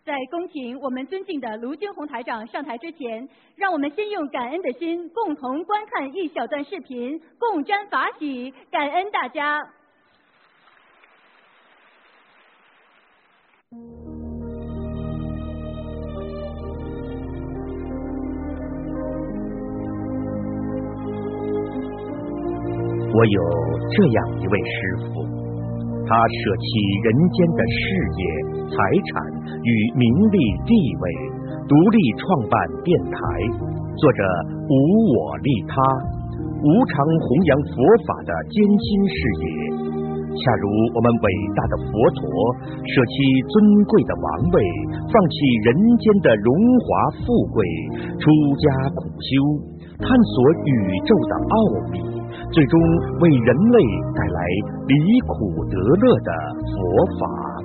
在恭请我们尊敬的卢军红台长上台之前，让我们先用感恩的心，共同观看一小段视频，共沾法喜，感恩大家。 我有这样一位师父，他舍弃人间的事业、财产与名利地位，独立创办电台，做着无我利他、无偿弘扬佛法的艰辛事业。恰如我们伟大的佛陀舍弃尊贵的王位，放弃人间的荣华富贵，出家苦修，探索宇宙的奥秘，最终为人类带来离苦得乐的佛法。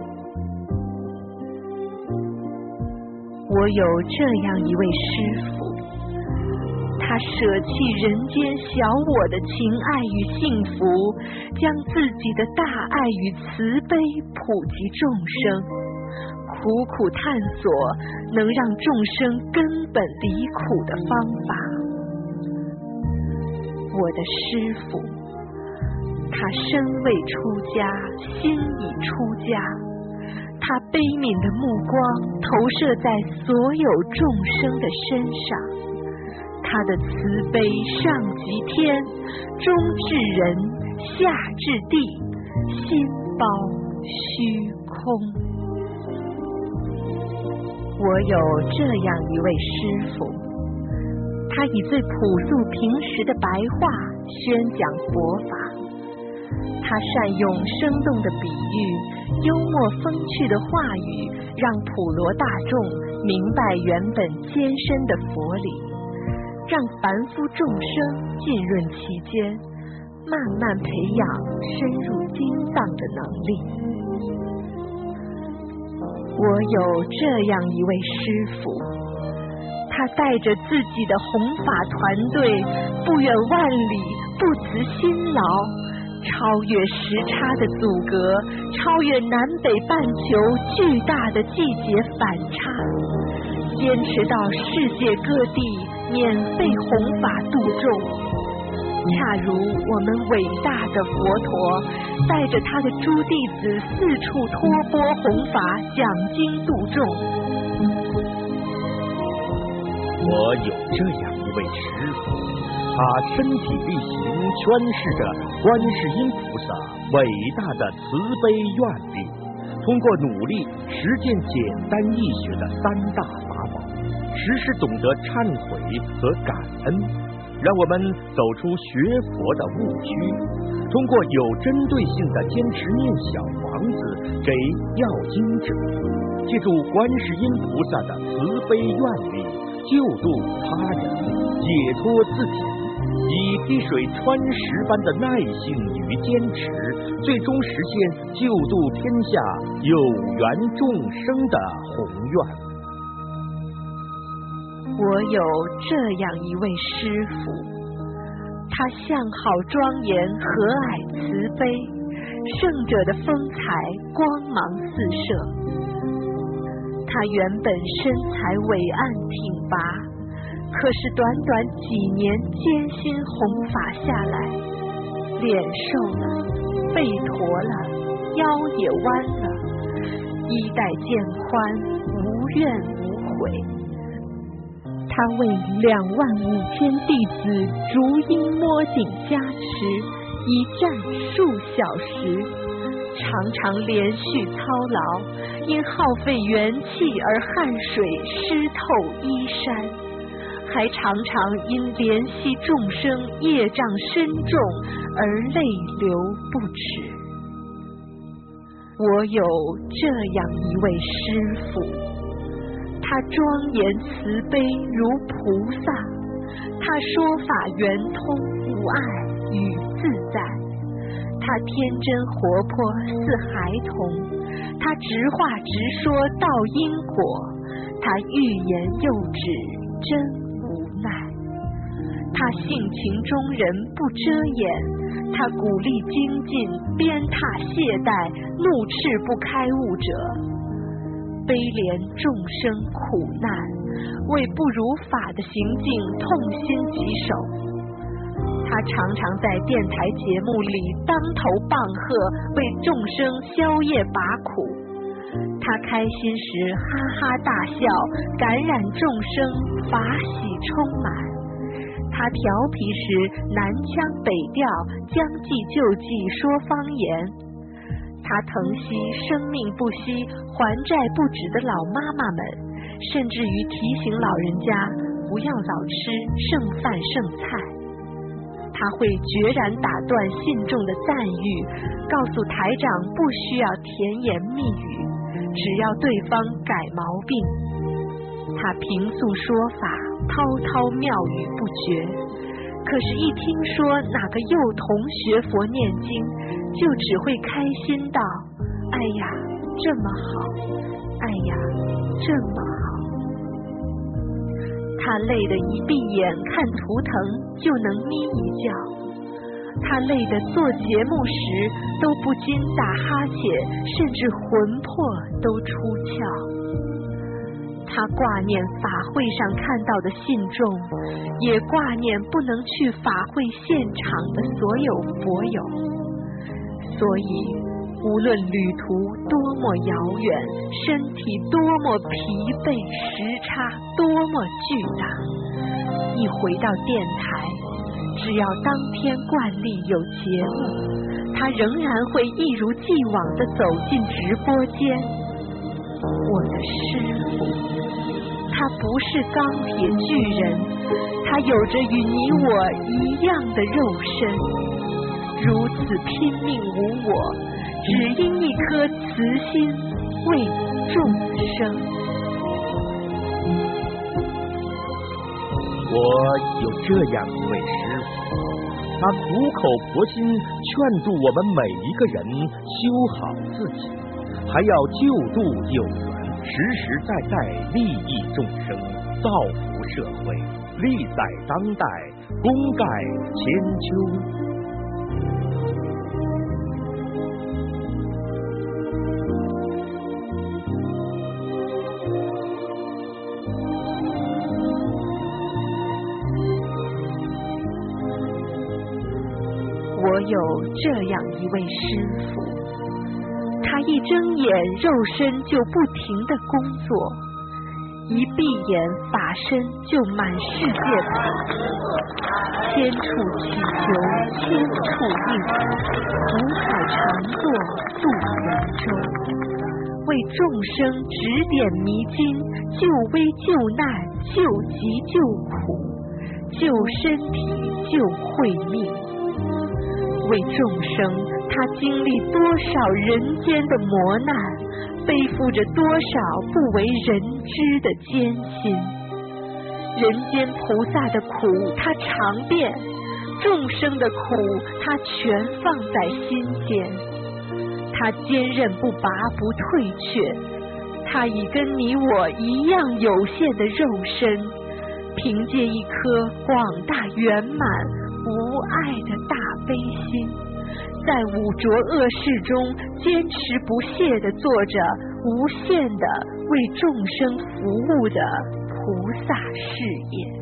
我有这样一位师父，他舍弃人间小我的情爱与幸福，将自己的大爱与慈悲普及众生，苦苦探索能让众生根本离苦的方法。我的师父，他身未出家，心已出家，他悲悯的目光投射在所有众生的身上，他的慈悲上及天，中至人，下至地，心包虚空。我有这样一位师父，他以最朴素平实的白话宣讲佛法，他善用生动的比喻、幽默风趣的话语，让普罗大众明白原本艰深的佛理，让凡夫众生浸润其间，慢慢培养深入经藏的能力。我有这样一位师父，他带着自己的弘法团队，不远万里，不辞辛劳，超越时差的阻隔，超越南北半球巨大的季节反差，坚持到世界各地免费弘法度众。恰如我们伟大的佛陀带着他的诸弟子四处托钵弘法，讲经度众。 我有这样一位师父，他身体力行诠释着观世音菩萨伟大的慈悲愿力，通过努力实践简单易学的三大法宝，时时懂得忏悔和感恩，让我们走出学佛的误区，通过有针对性的坚持念小房子给要经者，借助观世音菩萨的慈悲愿力救度他人，解脱自己，以滴水穿石般的耐性与坚持，最终实现救度天下有缘众生的宏愿。 我有这样一位师父，他相好庄严，和蔼慈悲，圣者的风采光芒四射。他原本身材伟岸挺拔，可是短短几年艰辛弘法下来，脸瘦了，背驼了，腰也弯了，衣带渐宽，无怨无悔。他为25000弟子逐音摸顶加持，一站数小时，常常连续操劳，因耗费元气而汗水湿透衣衫，还常常因怜惜众生业障深重而泪流不止。我有这样一位师父，他庄严慈悲如菩萨，他说法圆通无碍与自在，他天真活泼似孩童，他直话直说道因果，他欲言又止真无奈，他性情中人不遮掩，他鼓励精进，鞭挞懈怠，怒斥不开悟者。 悲怜众生苦难，为不如法的行径痛心疾首。他常常在电台节目里当头棒喝，为众生消业拔苦。他开心时哈哈大笑，感染众生，法喜充满。他调皮时南腔北调，将计就计说方言。他疼惜生命不息、还债不止的老妈妈们，甚至于提醒老人家不要老吃剩饭剩菜。他会决然打断信众的赞誉，告诉台长不需要甜言蜜语，只要对方改毛病。他平素说法，滔滔妙语不绝，可是一听说哪个幼童学佛念经，就只会开心道：哎呀这么好，哎呀这么好。他累得一闭眼看图腾就能眯一觉，他累得做节目时都不禁打哈欠，甚至魂魄都出窍。他挂念法会上看到的信众，也挂念不能去法会现场的所有佛友。所以无论旅途多么遥远，身体多么疲惫，时差多么巨大，一回到电台，只要当天惯例有节目，他仍然会一如既往地走进直播间。我的师父，他不是钢铁巨人，他有着与你我一样的肉身，如此拼命无我，只因一颗慈心为众生。 我有这样一位师父，他苦口婆心劝度我们每一个人修好自己，还要救度有缘，实实在在利益众生，造福社会，利在当代，功盖千秋。 我有这样一位师父，他一睁眼肉身就不停地工作，一闭眼法身就满世界跑，千处祈求千处应，苦海常作渡人舟，为众生指点迷津，救危救难，救急救苦，救身体救慧命。为众生，他经历多少人间的磨难，背负着多少不为人知的艰辛。人间菩萨的苦他尝遍，众生的苦他全放在心间。他坚韧不拔不退却，他已跟你我一样有限的肉身，凭借一颗广大圆满无爱的大悲心，在五浊恶世中坚持不懈地做着无限的为众生服务的菩萨事业。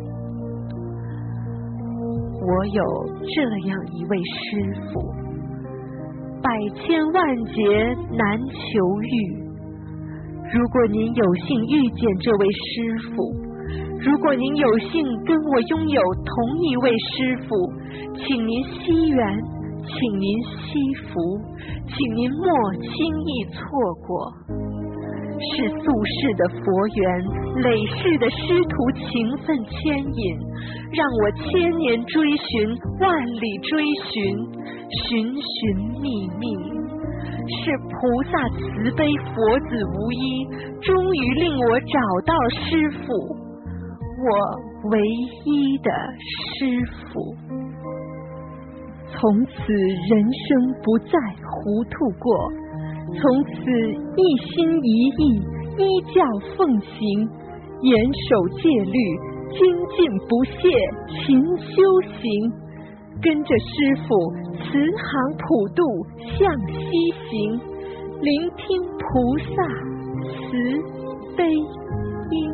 我有这样一位师父，百千万劫难求遇。如果您有幸遇见这位师父，如果您有幸跟我拥有同一位师父，请您惜缘，请您惜福，请您莫轻易错过。是宿世的佛缘，累世的师徒情分牵引，让我千年追寻，万里追寻，寻寻觅觅。是菩萨慈悲，佛子无一，终于令我找到师父，我唯一的师父。从此人生不再糊涂过，从此一心一意，依教奉行，严守戒律，精进不懈，勤修行，跟着师父慈航普渡向西行，聆听菩萨慈悲音。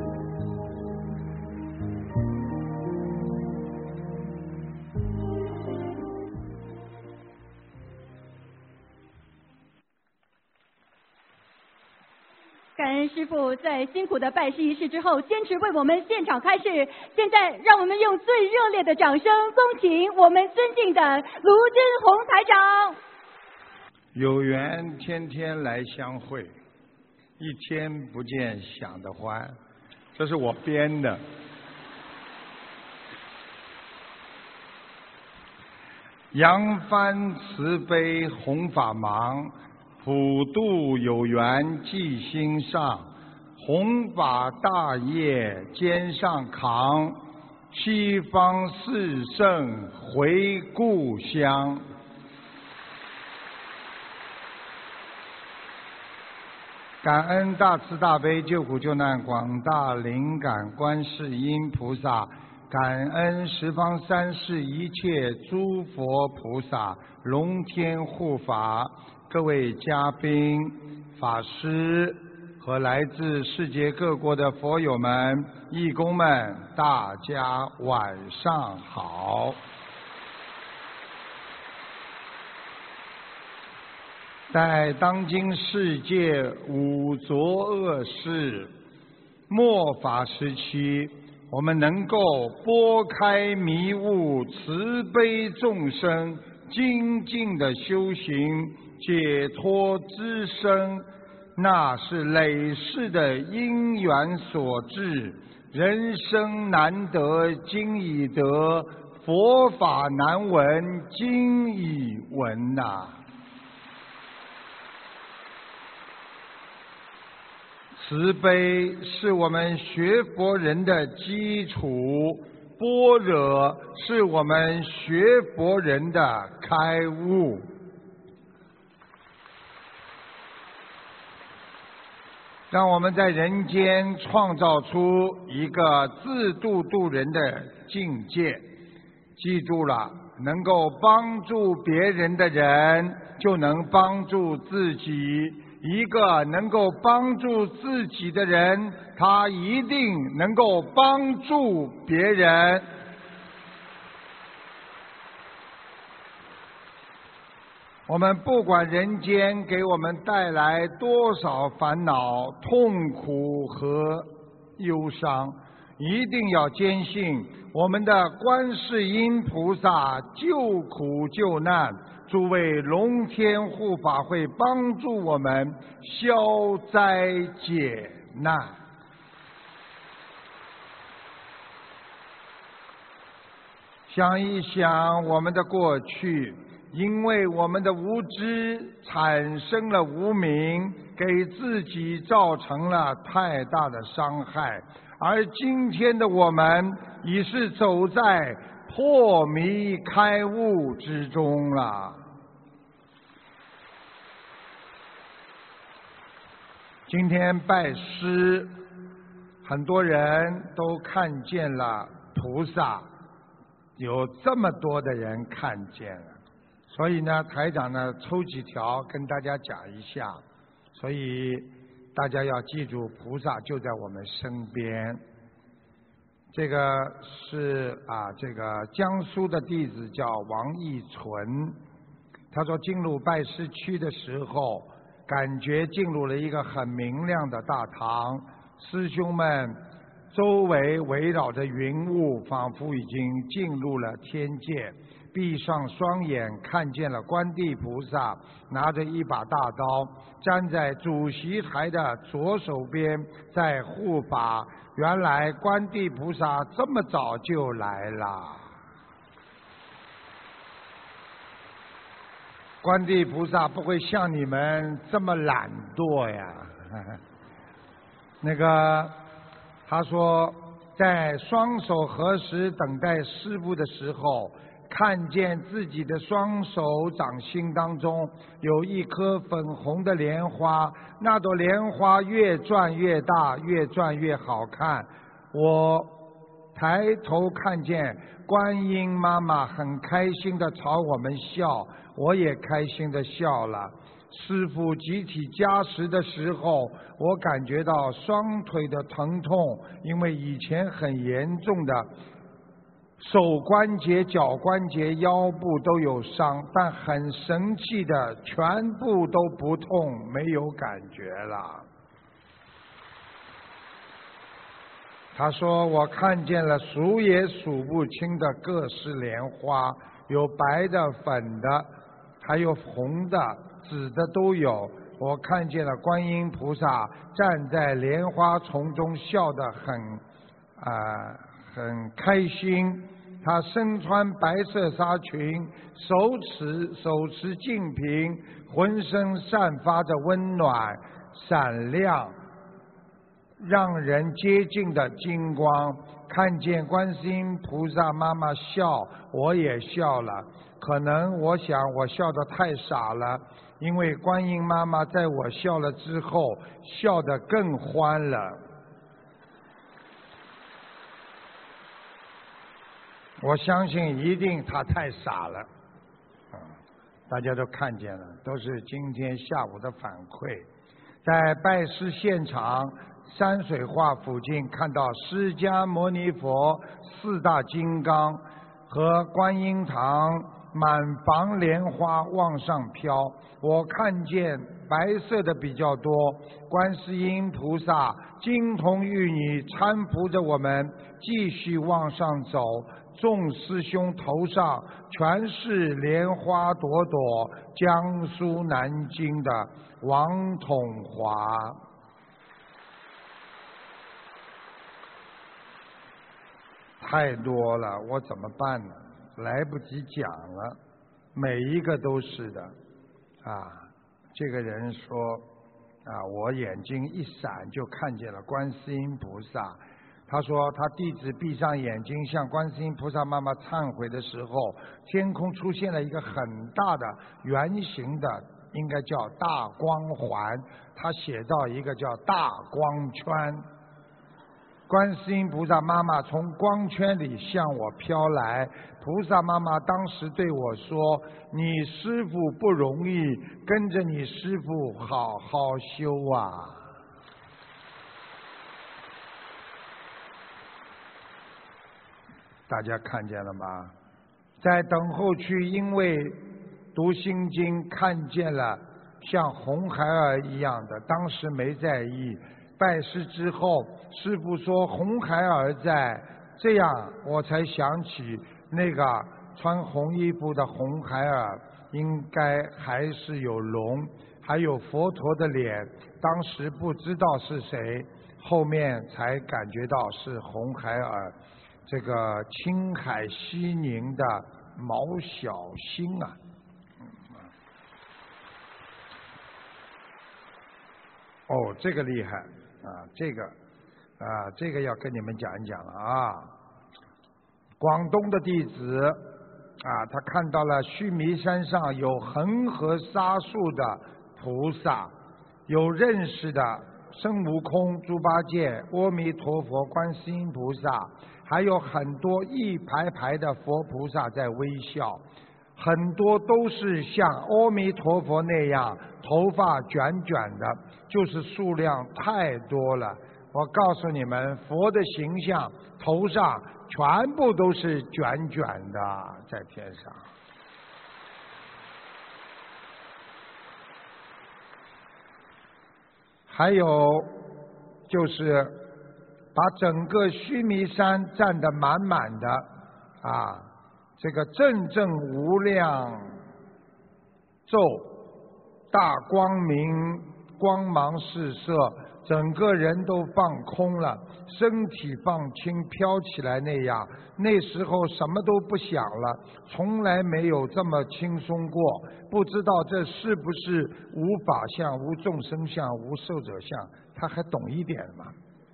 感恩师父在辛苦的拜师仪式之后，坚持为我们现场开示。现在，让我们用最热烈的掌声，恭请我们尊敬的卢军宏台长。 有缘天天来相会，一天不见享得欢，这是我编的。扬帆慈悲弘法忙，普渡有缘记心上，弘法大业肩上扛，西方四圣回故乡。感恩大慈大悲救苦救难广大灵感观世音菩萨，感恩十方三世一切诸佛菩萨龙天护法，各位嘉宾、法师和来自世界各国的佛友们、义工们，大家晚上好。在当今世界五浊恶世末法时期，我们能够拨开迷雾，慈悲众生，精进的修行，解脱之身，那是累世的因缘所致。人生难得今已得，佛法难闻今已闻呐。慈悲是我们学佛人的基础，般若是我们学佛人的开悟。让我们在人间创造出一个自度度人的境界。记住了，能够帮助别人的人，就能帮助自己。一个能够帮助自己的人，他一定能够帮助别人。我们不管人间给我们带来多少烦恼、痛苦和忧伤，一定要坚信我们的观世音菩萨救苦救难，诸位龙天护法会帮助我们消灾解难。想一想我们的过去，因为我们的无知产生了无明，给自己造成了太大的伤害，而今天的我们已是走在破迷开悟之中了。今天拜师，很多人都看见了菩萨，有这么多的人看见了，所以呢，台长呢抽几条跟大家讲一下，所以大家要记住，菩萨就在我们身边。这个是这个江苏的弟子叫王义纯，他说进入拜师区的时候，感觉进入了一个很明亮的大堂，师兄们周围围绕着云雾，仿佛已经进入了天界。闭上双眼，看见了观地菩萨拿着一把大刀，站在主席台的左手边，在护法。原来观地菩萨这么早就来了。观地菩萨不会像你们这么懒惰呀。那个他说，在双手合十等待师父的时候，看见自己的双手掌心当中有一颗粉红的莲花，那朵莲花越转越大，越转越好看。我抬头看见观音妈妈很开心地朝我们笑，我也开心地笑了。 师父集体加持的时候，我感觉到双腿的疼痛，因为以前很严重的手关节、脚关节、腰部都有伤，但很神奇的，全部都不痛，没有感觉了。他说我看见了数也数不清的各式莲花，有白的、粉的，还有红的、紫的都有。我看见了观音菩萨站在莲花丛中，笑得很开心。他身穿白色纱裙，手持净瓶，浑身散发着温暖、闪亮、让人接近的金光。看见观世音菩萨妈妈笑，我也笑了。可能我想我笑得太傻了，因为观音妈妈在我笑了之后，笑得更欢了。我相信一定他太傻了，大家都看见了，都是今天下午的反馈。在拜师现场山水画附近，看到释迦牟尼佛四大金刚和观音堂满房莲花往上飘，我看见白色的比较多，观世音菩萨金童玉女搀扶着我们继续往上走，众师兄头上全是莲花朵朵，江苏南京的王统华。太多了，我怎么办呢？来不及讲了，每一个都是的。这个人说我眼睛一闪就看见了观世音菩萨。他说他弟子闭上眼睛向观世音菩萨妈妈忏悔的时候，天空出现了一个很大的圆形的，应该叫大光环，他写到一个叫大光圈。观世音菩萨妈妈从光圈里向我飘来，菩萨妈妈当时对我说，你师父不容易，跟着你师父好好修啊。大家看见了吗？在等候区，因为读心经看见了像红孩儿一样的，当时没在意。拜师之后，师父说红孩儿在，这样我才想起那个穿红衣服的红孩儿应该还是有龙，还有佛陀的脸，当时不知道是谁，后面才感觉到是红孩儿，这个青海西宁的毛小星啊。这个厉害这个要跟你们讲一讲了啊。广东的弟子他看到了须弥山上有恒河沙数的菩萨，有认识的孙悟空、猪八戒、阿弥陀佛、观世音菩萨，还有很多一排排的佛菩萨在微笑，很多都是像阿弥陀佛那样头发卷卷的，就是数量太多了。我告诉你们，佛的形象头上全部都是卷卷的，在天上。还有就是把整个须弥山占得满满的这个阵阵无量咒，大光明，光芒四射，整个人都放空了，身体放轻，飘起来那样。那时候什么都不想了，从来没有这么轻松过。不知道这是不是无法相、无众生相、无寿者相？他还懂一点吗？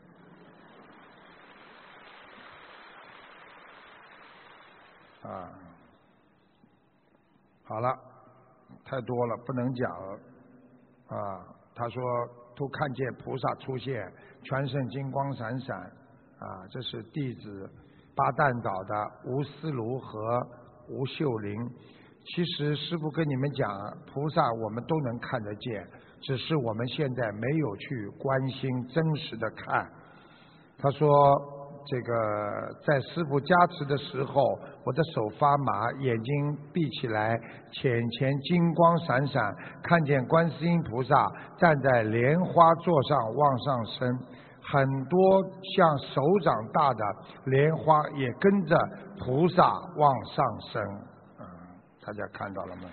好了，太多了，不能讲了。他说都看见菩萨出现，全身金光闪闪。这是弟子巴旦岛的吴思卢和吴秀玲。 其实师父跟你们讲，菩萨我们都能看得见，只是我们现在没有去关心真实的看。他说这个在师父加持的时候，我的手发麻，眼睛闭起来，浅浅金光闪闪，看见观世音菩萨站在莲花座上往上升，很多像手掌大的莲花也跟着菩萨往上升。大家看到了吗？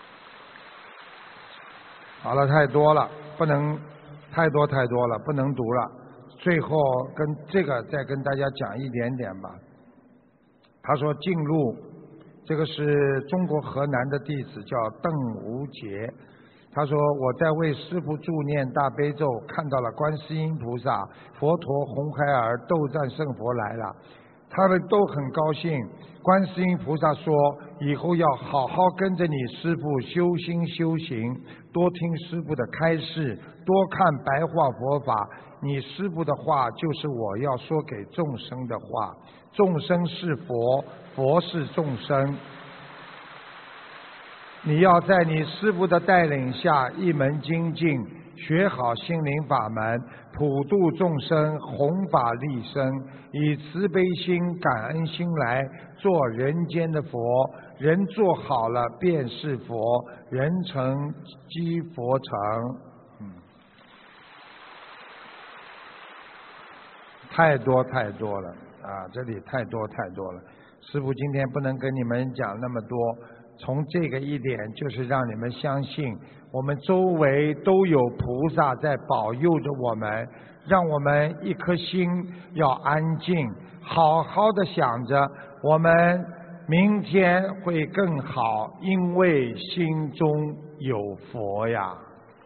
好了，太多了，不能太多了，不能读了。最后跟这个再跟大家讲一点点吧。他说进入，这个是中国河南的弟子叫邓无杰。他说我在为师父助念大悲咒，看到了观世音菩萨、佛陀、红孩儿、斗战胜佛来了。他们都很高兴。观世音菩萨说，以后要好好跟着你师父修心修行，多听师父的开示，多看白话佛法。你师父的话就是我要说给众生的话，众生是佛，佛是众生。你要在你师父的带领下一门精进，学好心灵法门，普度众生，弘法利生，以慈悲心、感恩心来做人间的佛。人做好了便是佛，人成即佛成。太多了啊！这里太多了。师父今天不能跟你们讲那么多。从这个一点就是让你们相信，我们周围都有菩萨在保佑着我们，让我们一颗心要安静，好好的想着我们明天会更好，因为心中有佛呀。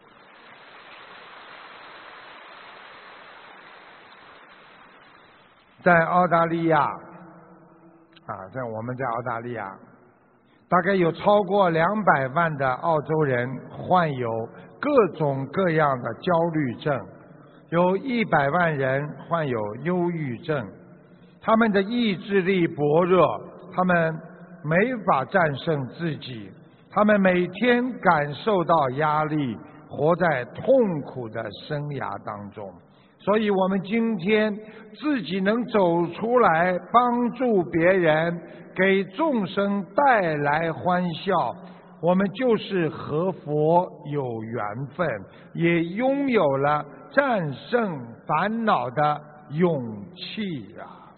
在澳大利亚在我们在澳大利亚大概有超过200万的澳洲人患有各种各样的焦虑症，有100万人患有忧郁症。他们的意志力薄弱，他们没法战胜自己，他们每天感受到压力，活在痛苦的生涯当中。所以我们今天自己能走出来，帮助别人，给众生带来欢笑，我们就是和佛有缘分，也拥有了战胜烦恼的勇气啊！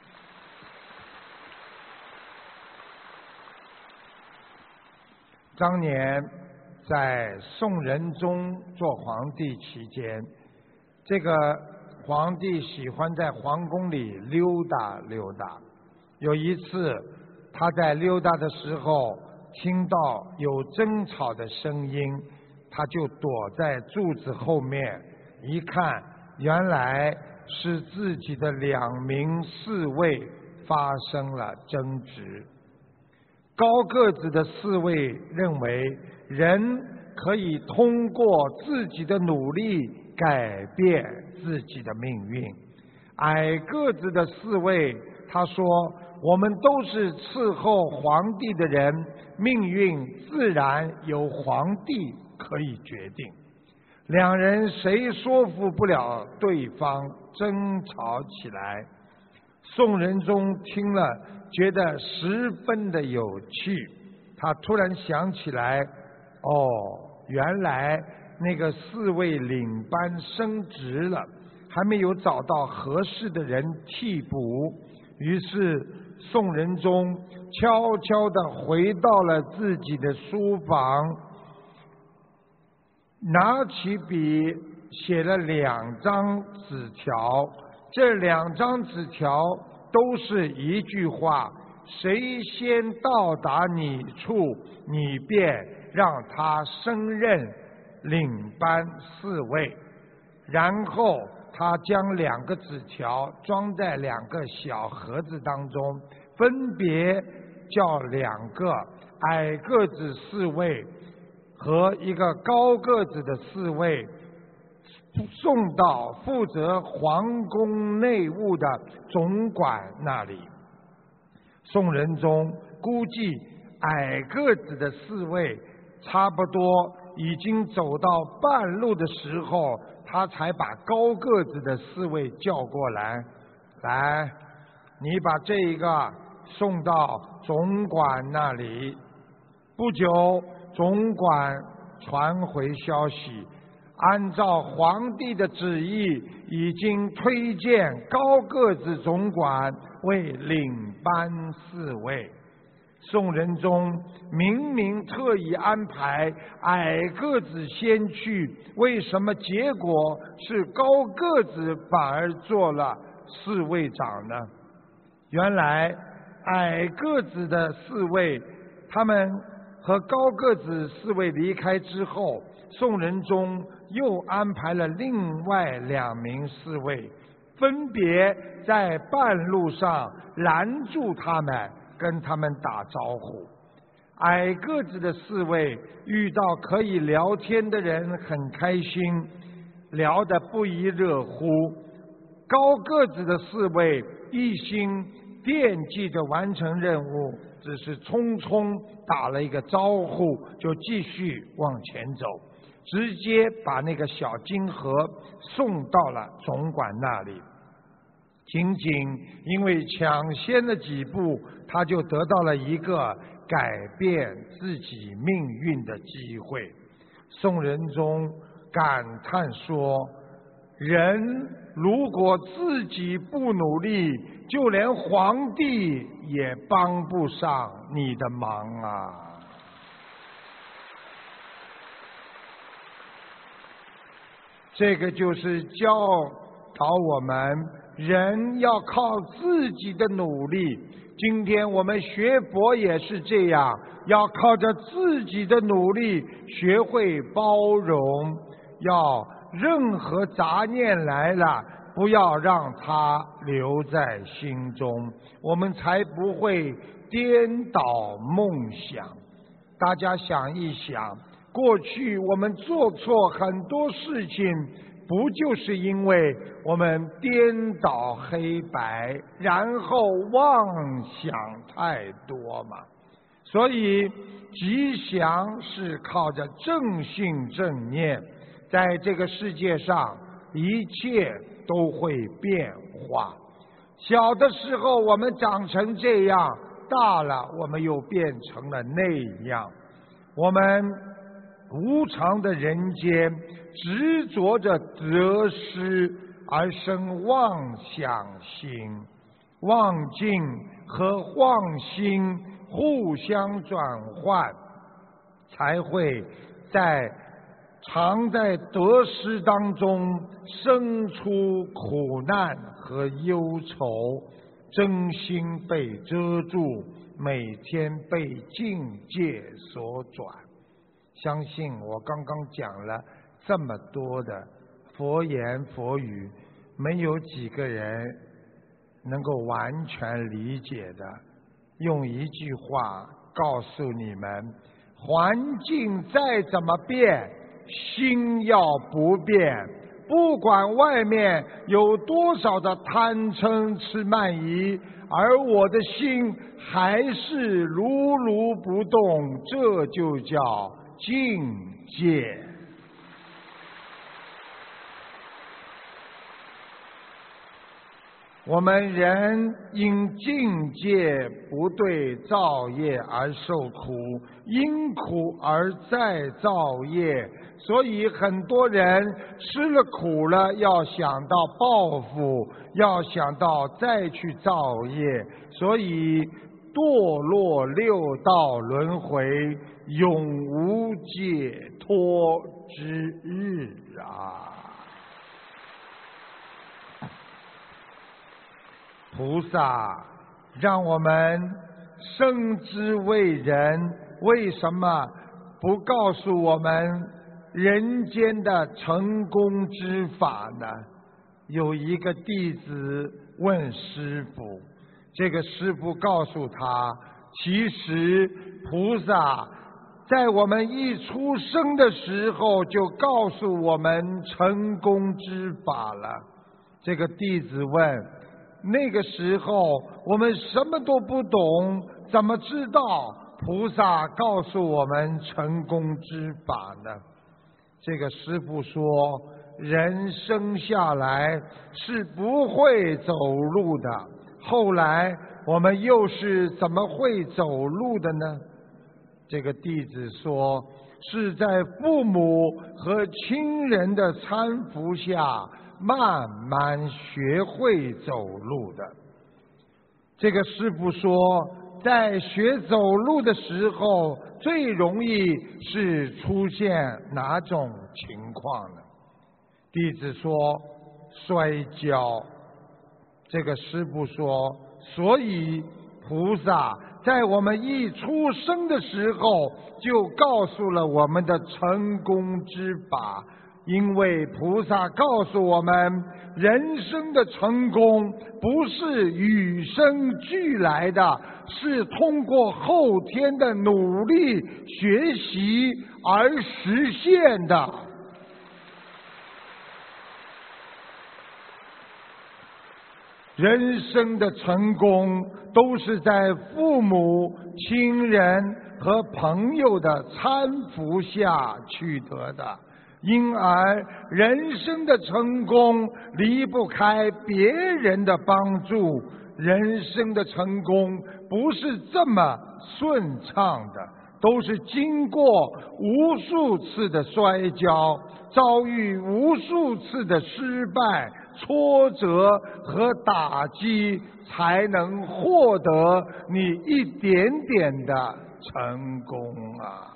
当年在宋仁宗做皇帝期间，这个皇帝喜欢在皇宫里溜达。有一次他在溜达的时候听到有争吵的声音，他就躲在柱子后面，一看原来是自己的2名侍卫发生了争执。高个子的侍卫认为人可以通过自己的努力改变自己的命运。矮个子的侍卫他说，我们都是伺候皇帝的人，命运自然由皇帝可以决定。2人谁说服不了对方，争吵起来。宋仁宗听了觉得十分的有趣，他突然想起来，原来那个侍卫领班升职了，还没有找到合适的人替补。于是宋仁宗悄悄地回到了自己的书房，拿起笔写了2张纸条。这2张纸条都是一句话：谁先到达你处，你便让他升任领班侍卫。然后他将2个纸条装在2个小盒子当中，分别叫2个矮个子侍卫和一个高个子的侍卫送到负责皇宫内务的总管那里。宋仁宗估计矮个子的四位差不多已经走到半路的时候，他才把高个子的四位叫过来，来，你把这一个送到总管那里。不久，总管传回消息，按照皇帝的旨意，已经推荐高个子总管为领班四位。宋仁宗明明特意安排矮个子先去，为什么结果是高个子反而做了侍卫长呢？原来矮个子的侍卫，他们和高个子侍卫离开之后，宋仁宗又安排了另外2名侍卫，分别在半路上拦住他们，跟他们打招呼。矮个子的侍卫遇到可以聊天的人很开心，聊得不亦乐乎。高个子的侍卫一心惦记着完成任务，只是匆匆打了一个招呼就继续往前走，直接把那个小金盒送到了总管那里。仅仅因为抢先了几步，他就得到了一个改变自己命运的机会。宋仁宗感叹说，人如果自己不努力，就连皇帝也帮不上你的忙啊。这个就是教导我们，人要靠自己的努力。今天我们学佛也是这样，要靠着自己的努力，学会包容，要任何杂念来了，不要让它留在心中，我们才不会颠倒梦想。大家想一想，过去我们做错很多事情，不就是因为我们颠倒黑白，然后妄想太多吗？所以吉祥是靠着正信正念，在这个世界上一切都会变化。小的时候我们长成这样，大了我们又变成了那样。我们无常的人间，执着着得失而生妄想心，妄境和妄心互相转换，才会常在得失当中生出苦难和忧愁，真心被遮住，每天被境界所转。相信我刚刚讲了这么多的佛言佛语，没有几个人能够完全理解的。用一句话告诉你们，环境再怎么变，心要不变。不管外面有多少的贪嗔痴慢疑，而我的心还是如如不动，这就叫境界。我们人因境界不对造业而受苦，因苦而再造业，所以很多人吃了苦了，要想到报复，要想到再去造业，所以堕落六道轮回，永无解脱之日啊！菩萨让我们生之为人，为什么不告诉我们人间的成功之法呢？有一个弟子问师父，这个师父告诉他，其实菩萨在我们一出生的时候就告诉我们成功之法了。这个弟子问，那个时候我们什么都不懂，怎么知道菩萨告诉我们成功之法呢？这个师父说，人生下来是不会走路的，后来我们又是怎么会走路的呢？这个弟子说，是在父母和亲人的搀扶下慢慢学会走路的。这个师父说，在学走路的时候，最容易是出现哪种情况呢？弟子说，摔跤。这个师父说，所以菩萨在我们一出生的时候就告诉了我们的成功之法，因为菩萨告诉我们，人生的成功不是与生俱来的，是通过后天的努力学习而实现的。人生的成功都是在父母、亲人和朋友的搀扶下取得的，因而人生的成功离不开别人的帮助。人生的成功不是这么顺畅的，都是经过无数次的摔跤，遭遇无数次的失败、挫折和打击，才能获得你一点点的成功啊！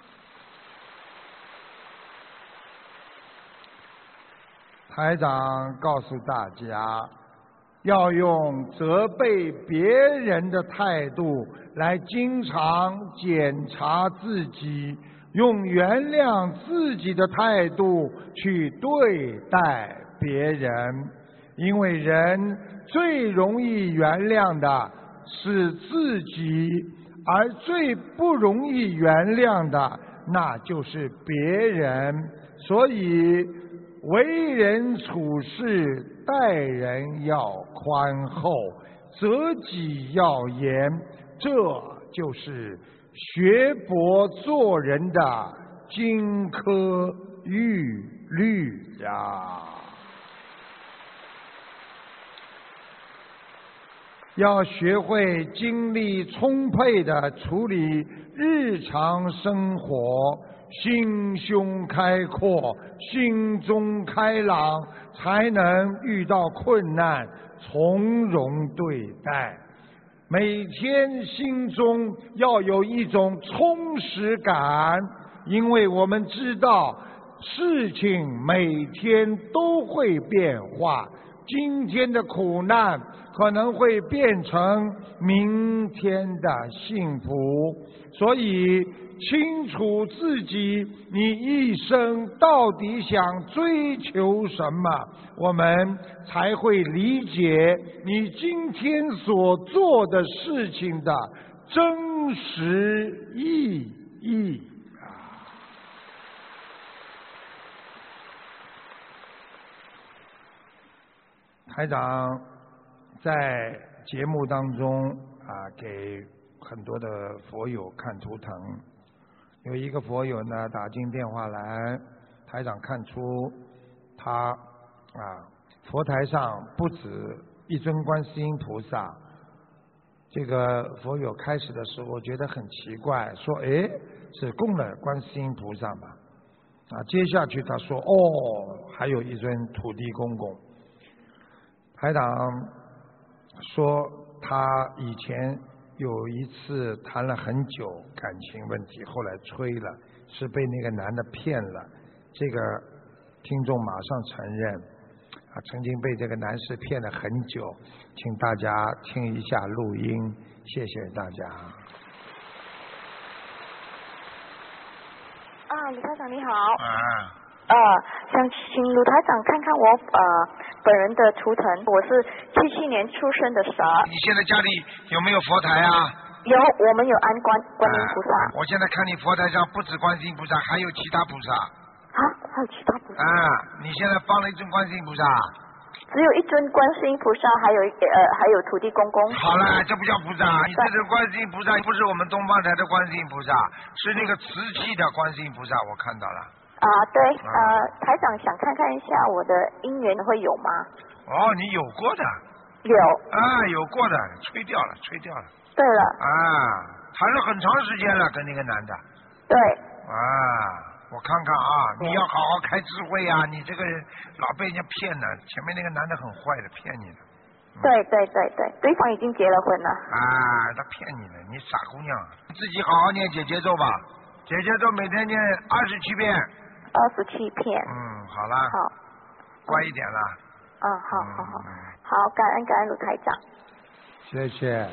台长告诉大家，要用责备别人的态度来经常检查自己，用原谅自己的态度去对待别人，因为人最容易原谅的是自己，而最不容易原谅的那就是别人。所以为人处事待人要宽厚，责己要严，这就是学佛做人的金科玉律呀！要学会精力充沛地处理日常生活，心胸开阔，心中开朗，才能遇到困难从容对待。每天心中要有一种充实感，因为我们知道事情每天都会变化，今天的苦难可能会变成明天的幸福，所以清楚自己你一生到底想追求什么，我们才会理解你今天所做的事情的真实意义。台长在节目当中给很多的佛友看图腾，有一个佛友呢打进电话来，台长看出他佛台上不止一尊观世音菩萨。这个佛友开始的时候觉得很奇怪，说是供了观世音菩萨嘛？接下去他说还有一尊土地公公。台长说他以前有一次谈了很久感情问题，后来吹了，是被那个男的骗了。这个听众马上承认曾经被这个男士骗了很久，请大家听一下录音，谢谢大家。 卢台长你好。想请卢台长看看我本人的图腾，我是77年出生的蛇。 你现在家里有没有佛台啊？ 有，我们有安观音菩萨。 我现在看你佛台上不止观世音菩萨，还有其他菩萨。 还有其他菩萨？ 你现在放了一尊观世音菩萨。 只有一尊观世音菩萨，还有土地公公。 好了，这不叫菩萨，你这个观世音菩萨不是我们东方台的观世音菩萨，是那个瓷器的观世音菩萨，我看到了。 对，台长想看一下我的姻缘会有吗？ 哦，你有过的。 有。 有过的，吹掉了。 对了。 谈了很长时间了，跟那个男的。 对。 我看看你要好好开智慧啊！你这个人老被人家骗了，前面那个男的很坏的，骗你的。 对，对方已经结了婚了。 他骗你的，你傻姑娘，你自己好好念解结咒吧，解结咒每天念27遍。 27遍。 好了。好。乖一点了。好， 感恩卢台长。 谢谢。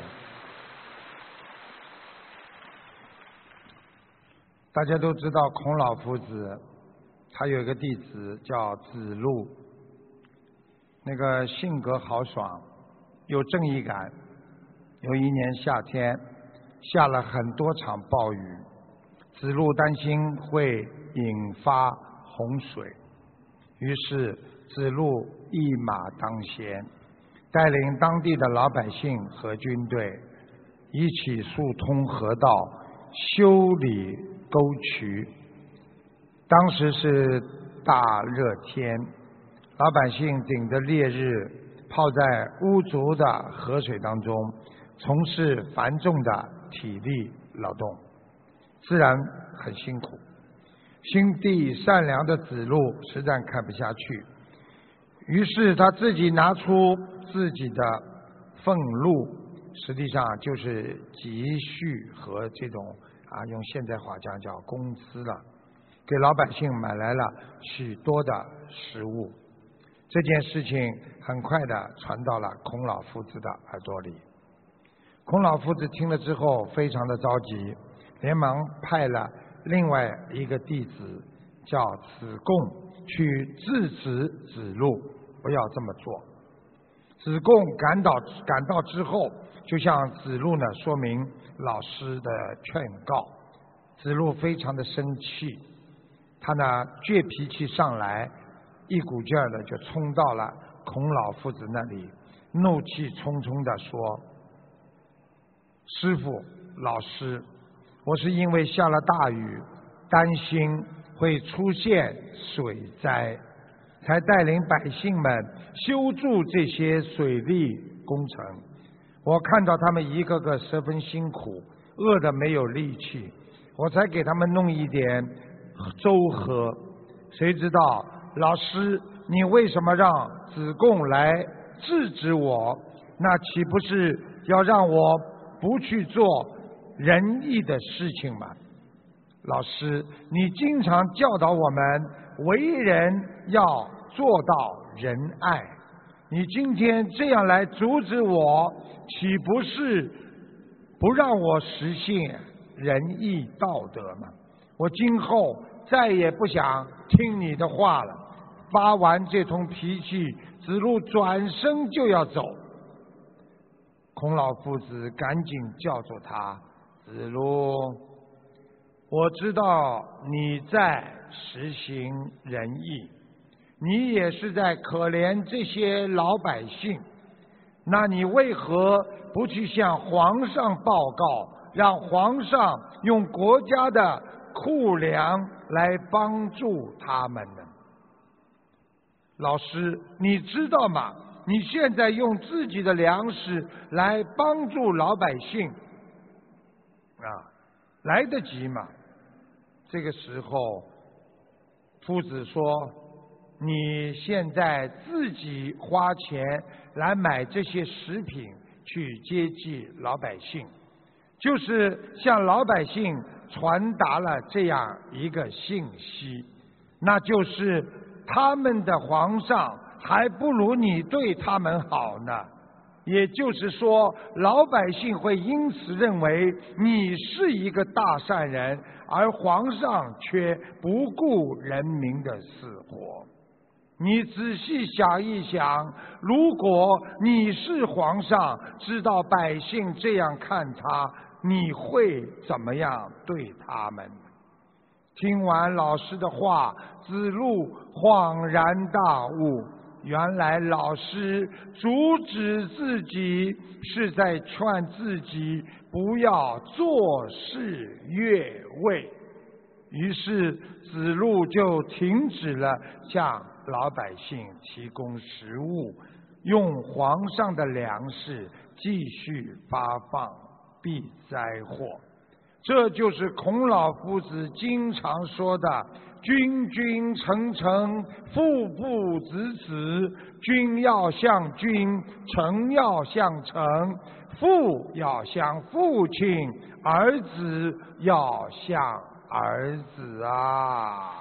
大家都知道孔老夫子，他有一个弟子叫子路，那个性格豪爽，有正义感。有一年夏天，下了很多场暴雨，子路担心会引发洪水，于是子路一马当先，带领当地的老百姓和军队一起疏通河道，修理沟渠。当时是大热天，老百姓顶着烈日，泡在污浊的河水当中，从事繁重的体力劳动，自然很辛苦。心地善良的子路实在看不下去，于是他自己拿出自己的俸禄，实际上就是积蓄和这种用现在话讲叫工资了，给老百姓买来了许多的食物。这件事情很快的传到了孔老夫子的耳朵里。孔老夫子听了之后非常的着急，连忙派了另外一个弟子叫子贡去制止子路不要这么做。子贡赶到之后，就向子路呢说明老师的劝告。子路非常的生气，他呢倔脾气上来，一股劲儿的就冲到了孔老夫子那里，怒气冲冲的说：师父，老师，我是因为下了大雨，担心会出现水灾，才带领百姓们修筑这些水利工程。我看到他们一个个十分辛苦，饿得没有力气，我才给他们弄一点粥喝。谁知道老师你为什么让子贡来制止我？那岂不是要让我不去做仁义的事情吗？老师，你经常教导我们为人要做到仁爱，你今天这样来阻止我，岂不是不让我实现仁义道德吗？我今后再也不想听你的话了。发完这通脾气，子路转身就要走。孔老夫子赶紧叫住他：子路，我知道你在实行仁义，你也是在可怜这些老百姓，那你为何不去向皇上报告，让皇上用国家的库粮来帮助他们呢？老师，你知道吗？你现在用自己的粮食来帮助老百姓来得及吗？这个时候夫子说，你现在自己花钱来买这些食品去接济老百姓，就是向老百姓传达了这样一个信息，那就是他们的皇上还不如你对他们好呢。也就是说，老百姓会因此认为你是一个大善人，而皇上却不顾人民的死活。你仔细想一想，如果你是皇上，知道百姓这样看他，你会怎么样对他们？听完老师的话，子路恍然大悟， 原来老师阻止自己是在劝自己不要做事越位，于是子路就停止了向老百姓提供食物，用皇上的粮食继续发放，避灾祸。这就是孔老夫子经常说的君君臣臣，父父子子，君要像君，臣要像臣，父要像父亲，儿子要像儿子啊！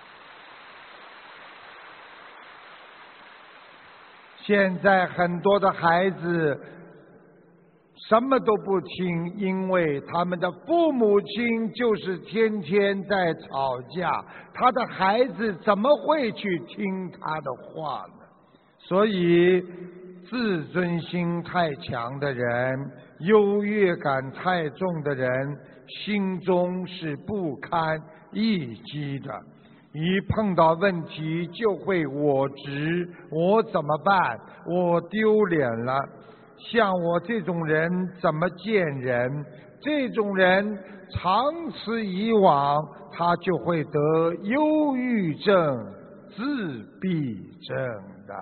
现在很多的孩子什么都不听，因为他们的父母亲就是天天在吵架，他的孩子怎么会去听他的话呢？所以自尊心太强的人，优越感太重的人，心中是不堪一击的，一碰到问题就会我执，我怎么办？我丢脸了。像我这种人怎么见人？这种人长此以往，他就会得忧郁症、自闭症的。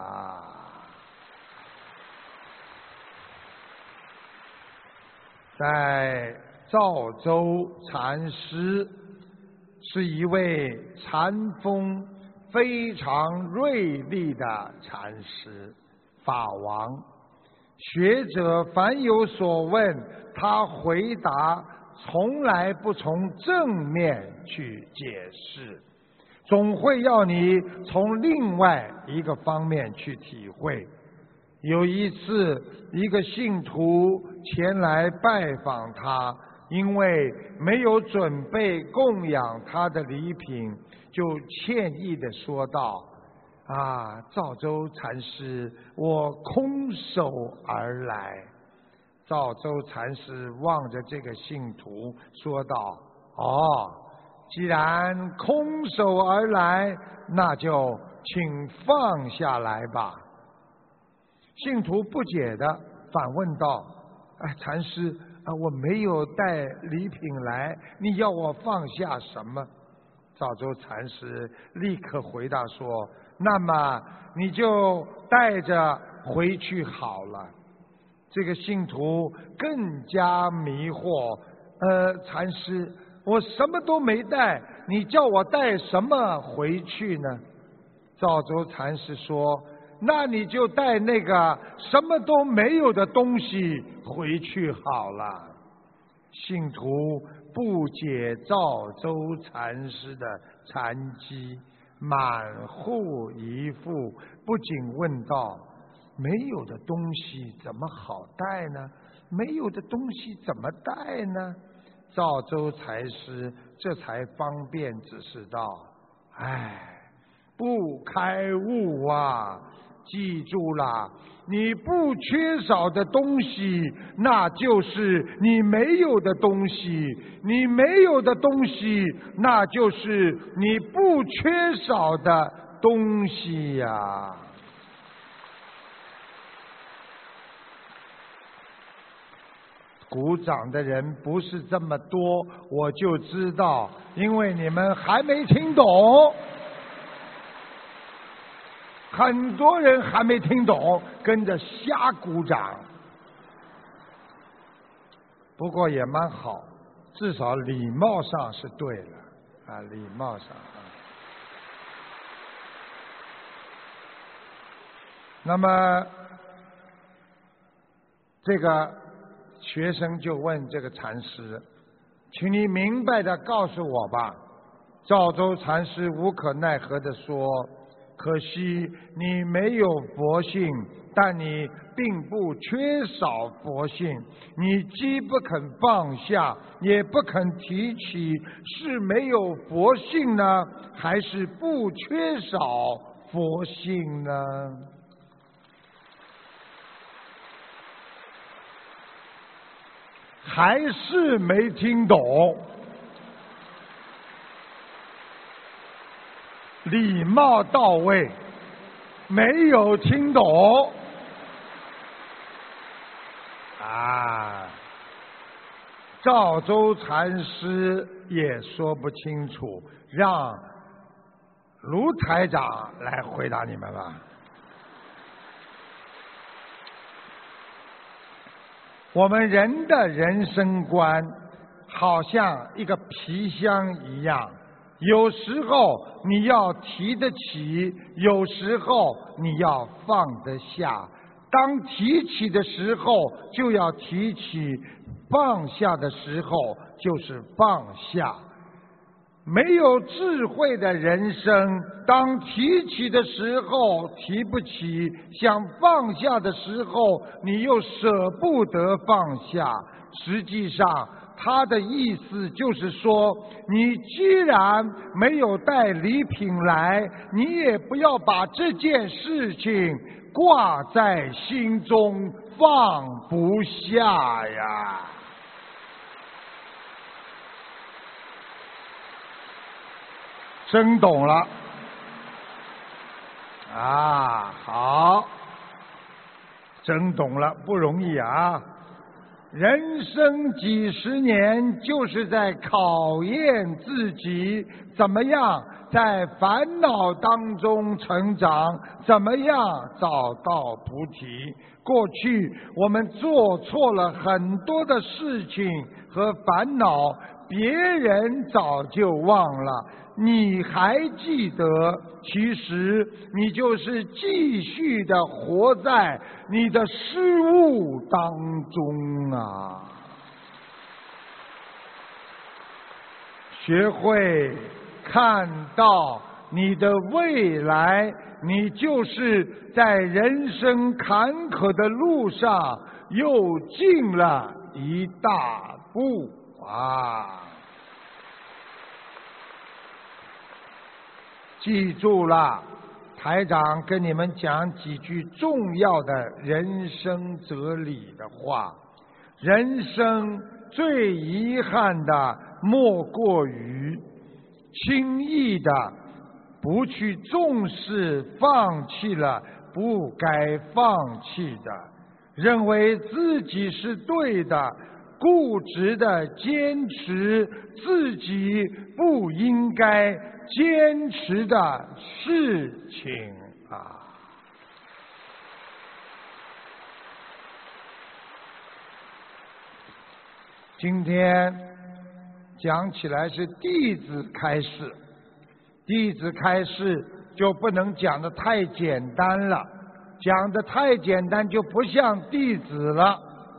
在赵州禅师是一位禅风非常锐利的禅师，法王。学者凡有所问，他回答从来不从正面去解释，总会要你从另外一个方面去体会。有一次，一个信徒前来拜访他，因为没有准备供养他的礼品，就歉意地说道：赵州禅师，我空手而来。赵州禅师望着这个信徒说道：既然空手而来，那就请放下来吧。信徒不解地反问道：禅师，我没有带礼品来，你要我放下什么？赵州禅师立刻回答说：那么你就带着回去好了。这个信徒更加迷惑，禅师，我什么都没带，你叫我带什么回去呢？赵州禅师说：那你就带那个什么都没有的东西回去好了。信徒不解赵州禅师的禅机，满腹疑惑，不仅问道：没有的东西怎么好带呢？没有的东西怎么带呢？赵州禅师这才方便指示道：不开悟啊！记住了，你不缺少的东西，那就是你没有的东西；你没有的东西，那就是你不缺少的东西呀。鼓掌的人不是这么多，我就知道，因为你们还没听懂。很多人还没听懂，跟着瞎鼓掌。不过也蛮好，至少礼貌上是对了礼貌上那么这个学生就问这个禅师：请你明白的告诉我吧。赵州禅师无可奈何地说：可惜你没有佛性，但你并不缺少佛性。你既不肯放下，也不肯提起，是没有佛性呢，还是不缺少佛性呢？还是没听懂。礼貌到位， 没有听懂啊。赵州禅师也说不清楚，让卢台长来回答你们吧。我们人的人生观好像一个皮箱一样，有时候你要提得起，有时候你要放得下。当提起的时候就要提起，放下的时候就是放下。没有智慧的人生，当提起的时候提不起，想放下的时候你又舍不得放下。实际上他的意思就是说，你既然没有带礼品来，你也不要把这件事情挂在心中放不下呀。真懂了啊，好，真懂了，不容易啊。人生几十年就是在考验自己怎么样在烦恼当中成长，怎么样找到菩提。过去我们做错了很多的事情和烦恼，别人早就忘了，你还记得，其实你就是继续的活在你的失误当中啊。学会看到你的未来，你就是在人生坎坷的路上又进了一大步啊。记住了，台长跟你们讲几句重要的人生哲理的话。人生最遗憾的莫过于轻易的不去重视，放弃了不该放弃的，认为自己是对的，固执的坚持自己不应该坚持的事情啊。今天讲起来是弟子开示，弟子开示就不能讲得太简单了，讲得太简单就不像弟子了。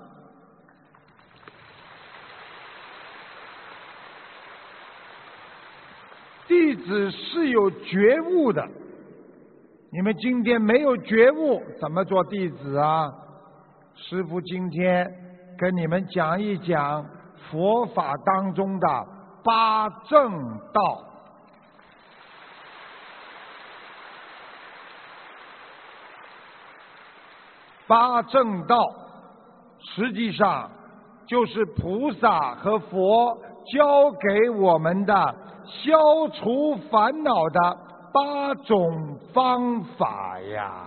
弟子是有觉悟的，你们今天没有觉悟，怎么做弟子啊？师父今天跟你们讲一讲佛法当中的八正道。八正道实际上就是菩萨和佛教给我们的消除烦恼的八种方法呀。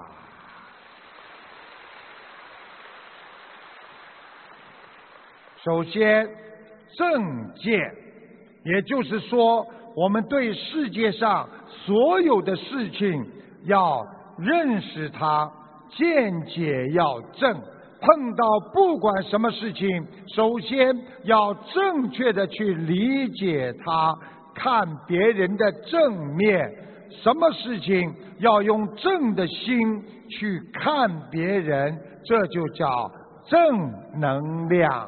首先，正见，也就是说，我们对世界上所有的事情要认识它，见解要正。碰到不管什么事情，首先要正确的去理解它，看别人的正面。什么事情要用正的心去看别人，这就叫正能量。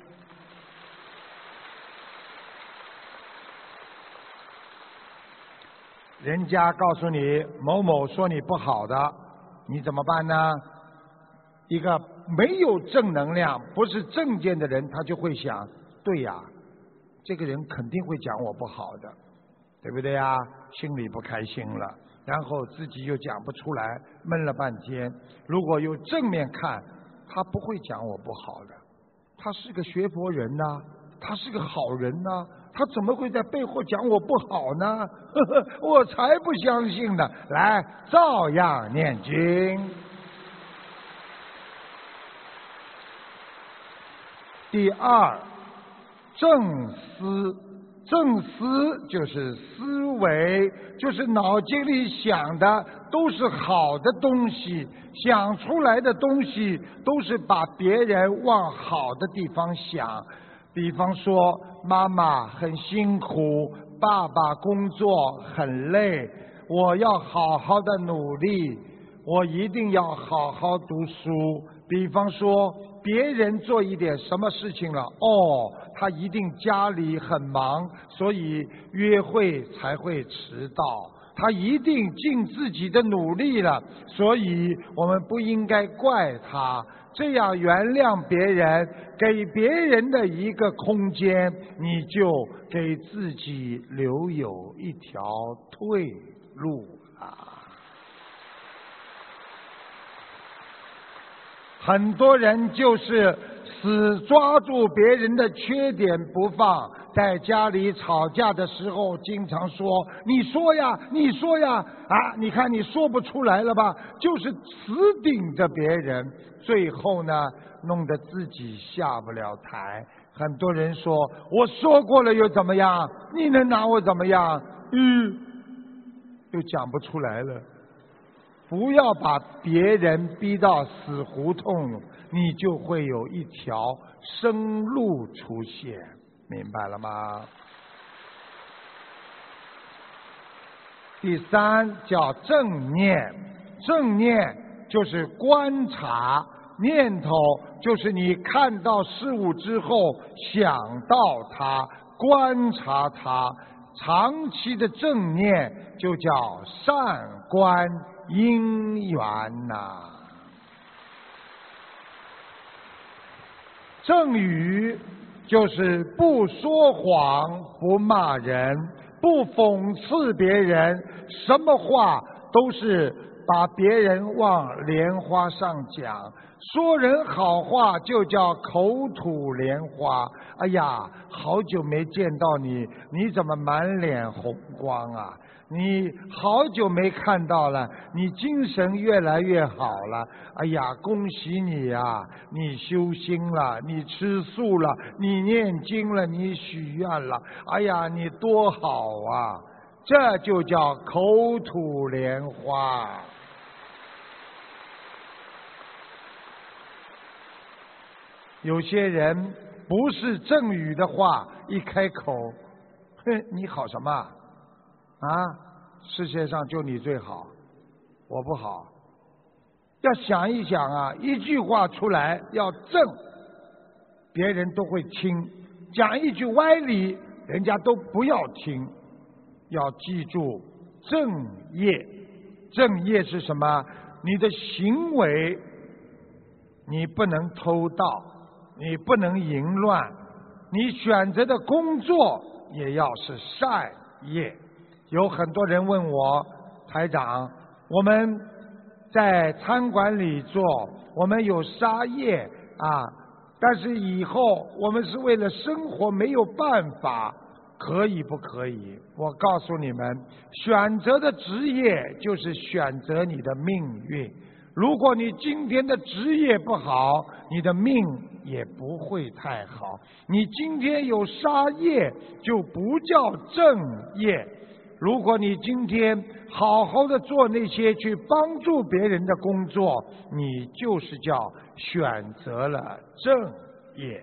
人家告诉你某某说你不好的，你怎么办呢？一个没有正能量，不是正见的人，他就会想，对呀，这个人肯定会讲我不好的，对不对呀？心里不开心了，然后自己又讲不出来，闷了半天。如果有正面看，他不会讲我不好的，他是个学佛人呐，他是个好人呐， 他怎么会在背后讲我不好呢？呵呵，我才不相信呢！来，照样念经。第二，正思，正思就是思维，就是脑筋里想的都是好的东西，想出来的东西都是把别人往好的地方想。比方说，妈妈很辛苦，爸爸工作很累，我要好好的努力，我一定要好好读书。比方说，别人做一点什么事情了，他一定家里很忙，所以约会才会迟到。他一定尽自己的努力了，所以我们不应该怪他。这样原谅别人，给别人的一个空间，你就给自己留有一条退路了。很多人就是死抓住别人的缺点不放，在家里吵架的时候经常说你说呀你说呀，你看你说不出来了吧，就是死顶着别人，最后呢弄得自己下不了台。很多人说我说过了又怎么样，你能拿我怎么样？又讲不出来了。不要把别人逼到死胡同，你就会有一条生路出现，明白了吗？第三叫正念，正念就是观察，念头就是你看到事物之后想到它，观察它，长期的正念就叫善观因缘呐。正语就是不说谎，不骂人，不讽刺别人，什么话都是把别人往莲花上讲。说人好话就叫口吐莲花。哎呀，好久没见到你，你怎么满脸红光啊？你好久没看到了，你精神越来越好了。哎呀，恭喜你啊，你修心了，你吃素了，你念经了，你许愿了。哎呀，你多好啊！这就叫口吐莲花。有些人不是正语的话，一开口，你好什么？世界上就你最好，我不好。要想一想啊，一句话出来要正，别人都会听；讲一句歪理，人家都不要听。要记住正业，正业是什么？你的行为，你不能偷盗，你不能淫乱，你选择的工作也要是善业。有很多人问我，台长，我们在餐馆里做，我们有杀业但是以后我们是为了生活，没有办法，可以不可以？我告诉你们，选择的职业就是选择你的命运。如果你今天的职业不好，你的命也不会太好。你今天有杀业，就不叫正业。如果你今天好好的做那些去帮助别人的工作，你就是叫选择了正业。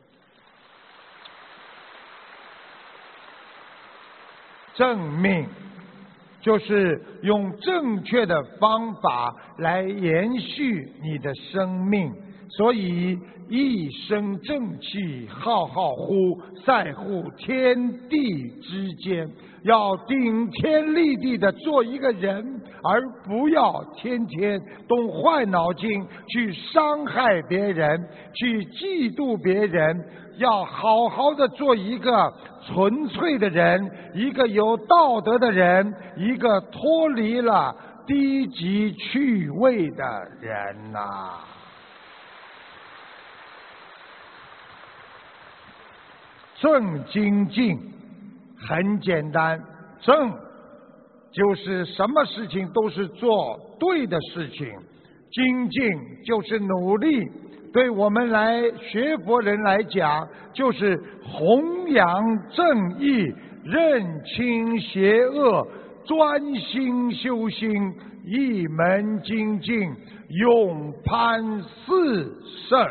正命就是用正确的方法来延续你的生命，所以一生正气，浩浩乎在乎天地之间，要顶天立地的做一个人，而不要天天动坏脑筋去伤害别人，去嫉妒别人。要好好的做一个纯粹的人，一个有道德的人，一个脱离了低级趣味的人呐。正精进很简单，正就是什么事情都是做对的事情，精进就是努力。对我们来学佛人来讲，就是弘扬正义，认清邪恶，专心修心，一门精进，永攀四圣。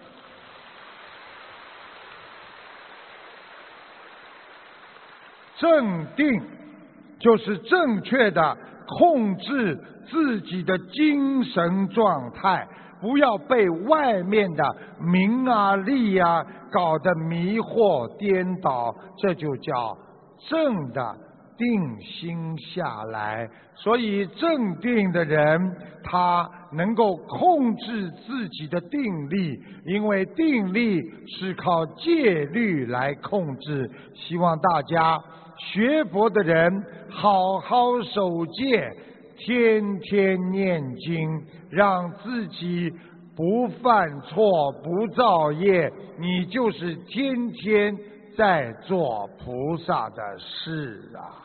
正定就是正确的控制自己的精神状态，不要被外面的名啊利啊搞得迷惑颠倒，这就叫正的定心下来。所以正定的人，他能够控制自己的定力，因为定力是靠戒律来控制。希望大家学佛的人好好守戒，天天念经，让自己不犯错，不造业，你就是天天在做菩萨的事啊！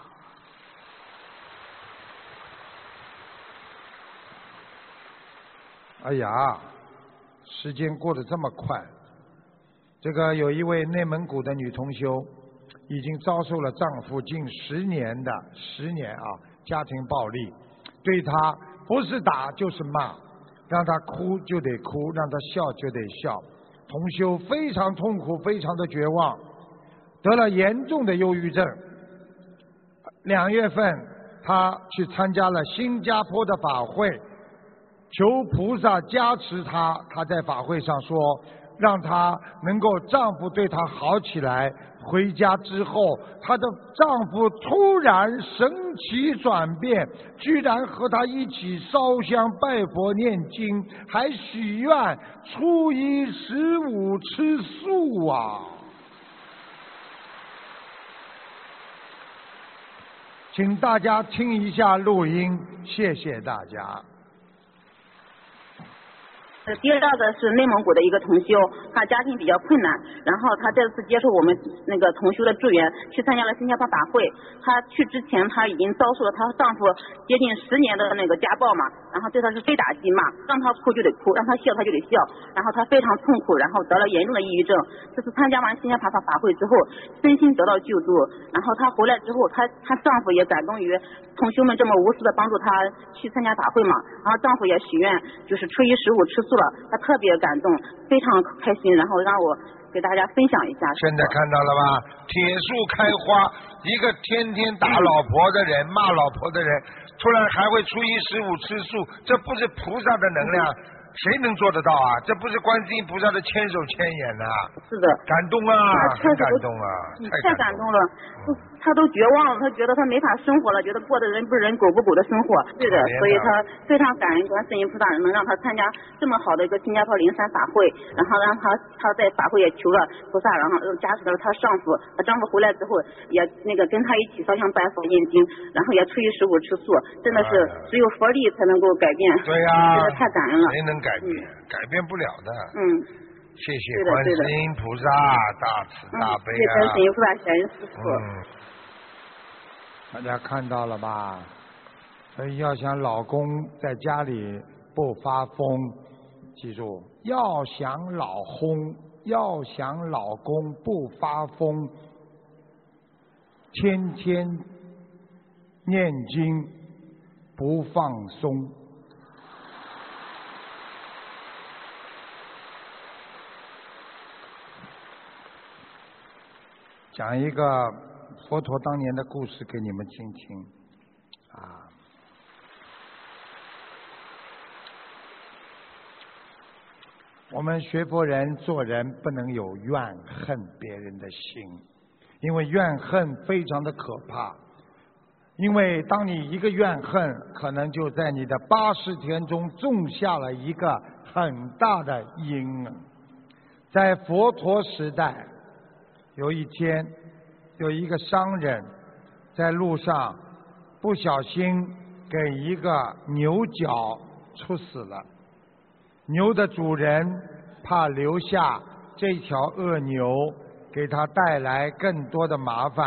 哎呀，时间过得这么快。这个有一位内蒙古的女同修，已经遭受了丈夫近10年家庭暴力，对她不是打就是骂，让她哭就得哭，让她笑就得笑。同修非常痛苦，非常的绝望，得了严重的忧郁症。2月份，她去参加了新加坡的法会，求菩萨加持她。她在法会上说，让她能够丈夫对她好起来。回家之后，她的丈夫突然神奇转变，居然和她一起烧香拜佛念经，还许愿初一15吃素啊！请大家听一下录音，谢谢大家。 第二个是内蒙古的一个同修，她家庭比较困难，然后她这次接受我们那个同修的助缘，去参加了新加坡法会。她去之前，她已经遭受了她丈夫接近10年的那个家暴嘛，然后对她是非打即骂，让她哭就得哭，让她笑她就得笑，然后她非常痛苦，然后得了严重的抑郁症。这次参加完新加坡法会之后，身心得到救助，然后她回来之后，她丈夫也感动于同修们这么无私的帮助她去参加法会嘛，然后丈夫也许愿就是初一15吃素了，她特别感动，非常开心，然后让我给大家分享一下。 现在看到了吧？铁树开花，一个天天打老婆的人，骂老婆的人，突然还会初一15吃素，这不是菩萨的能量，谁能做得到啊？这不是观世音菩萨的千手千眼呐！ 是的， 感动啊，很感动啊， 太感动了。她都绝望了，她觉得她没法生活了，觉得过的人不人狗不狗的生活。对的，所以她非常感恩观世音菩萨能让她参加这么好的一个新加坡灵山法会，然后让她在法会也求了菩萨，然后加持了她丈夫。她丈夫回来之后也那个跟她一起烧香拜佛念经，然后也初一15吃素，真的是只有佛力才能够改变。 对呀， 真的太感恩了。 谁能改变？改变不了的。谢谢观世音菩萨大慈大悲啊！ 谢谢观世音菩萨显恩师父。 大家看到了吧？所以要想老公在家里不发疯，记住，要想老公不发疯，天天念经不放松。讲一个佛陀当年的故事给你们听听啊。我们学佛人做人不能有怨恨别人的心，因为怨恨非常的可怕。因为当你一个怨恨，可能就在你的80天中种下了一个很大的因。在佛陀时代，有一天，有一个商人在路上不小心给一个牛角处死了。牛的主人怕留下这条恶牛给他带来更多的麻烦，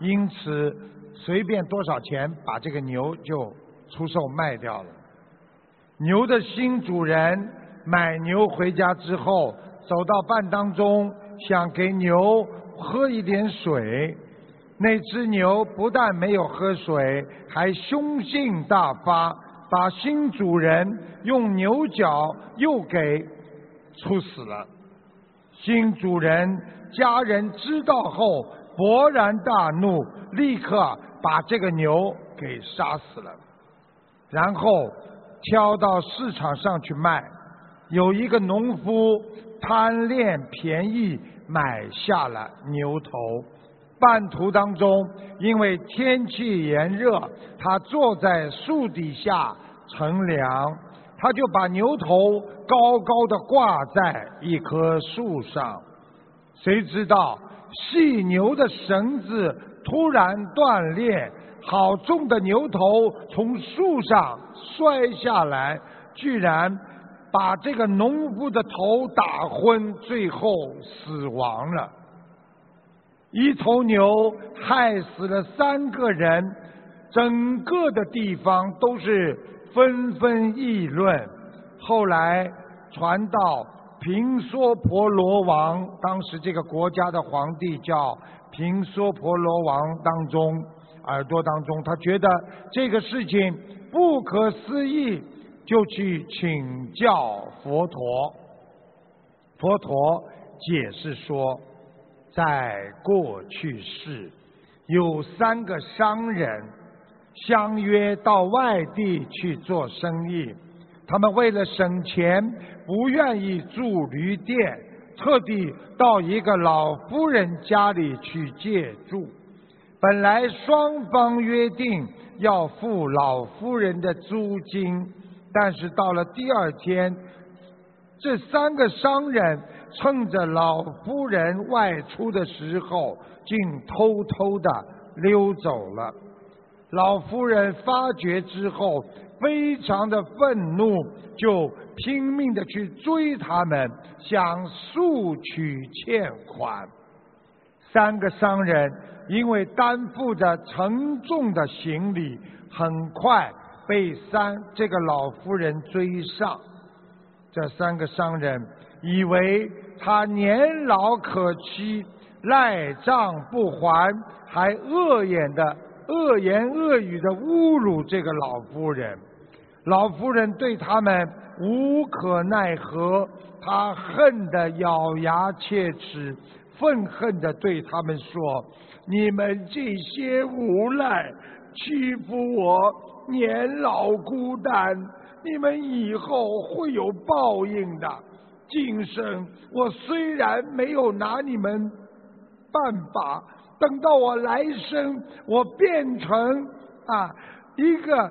因此随便多少钱把这个牛就出售卖掉了。牛的新主人买牛回家之后，走到半当中想给牛喝一点水，那只牛不但没有喝水，还凶性大发，把新主人用牛角又给处死了。新主人家人知道后勃然大怒，立刻把这个牛给杀死了，然后挑到市场上去卖。有一个农夫贪恋便宜买下了牛头，半途当中因为天气炎热，他坐在树底下乘凉，他就把牛头高高的挂在一棵树上。谁知道系牛的绳子突然断裂，好重的牛头从树上摔下来，居然把这个农夫的头打昏，最后死亡了。一头牛害死了3个人，整个的地方都是纷纷议论。后来传到平娑婆罗王，当时这个国家的皇帝叫平娑婆罗王当中耳朵当中，他觉得这个事情不可思议，就去请教佛陀。佛陀解释说，在过去世有3个商人相约到外地去做生意，他们为了省钱不愿意住旅店，特地到一个老夫人家里去借住。本来双方约定要付老夫人的租金，但是到了第2天，这3个商人趁着老夫人外出的时候，竟偷偷地溜走了。老夫人发觉之后非常的愤怒，就拼命地去追他们，想诉取欠款。3个商人因为担负着沉重的行李，很快被这个老夫人追上。这3个商人以为他年老可欺，赖账不还，还恶言恶语的侮辱这个老夫人。老夫人对他们无可奈何，她恨得咬牙切齿，愤恨地对他们说：你们这些无赖欺负我年老孤单，你们以后会有报应的。今生我虽然没有拿你们办法，等到我来生我变成一个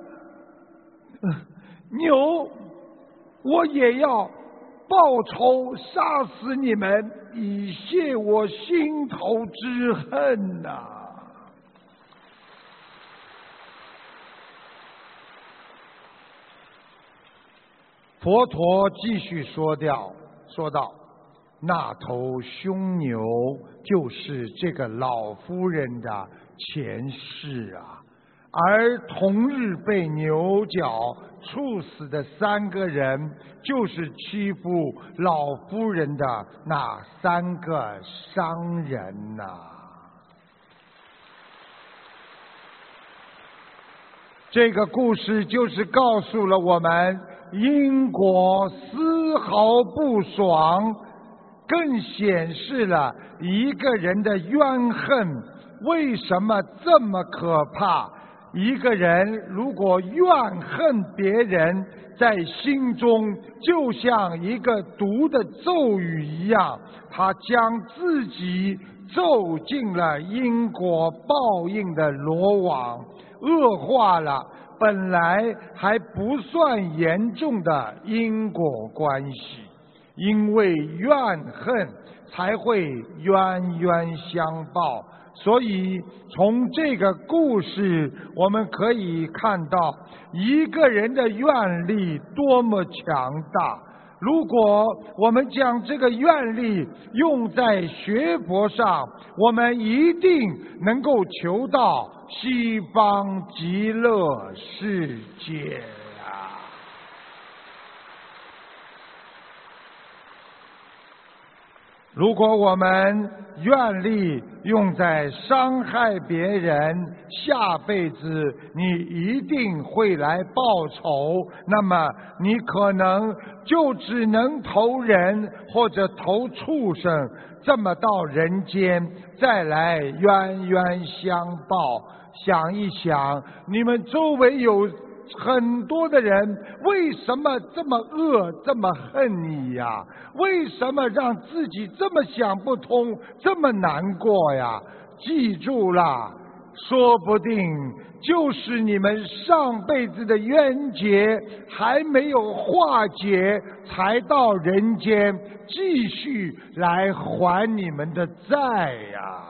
牛，我也要报仇，杀死你们，以泄我心头之恨呐！佛陀继续说道，那头凶牛就是这个老夫人的前世啊，而同日被牛角处死的3个人，就是欺负老夫人的那3个商人呐。这个故事就是告诉了我们，因果丝毫不爽，更显示了一个人的冤恨为什么这么可怕。一个人如果怨恨别人，在心中就像一个毒的咒语一样，他将自己咒进了因果报应的罗网，恶化了本来还不算严重的因果关系。因为怨恨才会冤冤相报，所以从这个故事我们可以看到一个人的愿力多么强大。 如果我们将这个愿力用在学佛上，我们一定能够求到西方极乐世界啊！如果我们愿力用在伤害别人，下辈子你一定会来报仇，那么你可能就只能投人或者投畜生，这么到人间再来冤冤相报。想一想，你们周围有很多的人为什么这么恶，这么恨你呀？为什么让自己这么想不通，这么难过呀？记住了，说不定就是你们上辈子的冤结还没有化解，才到人间继续来还你们的债呀。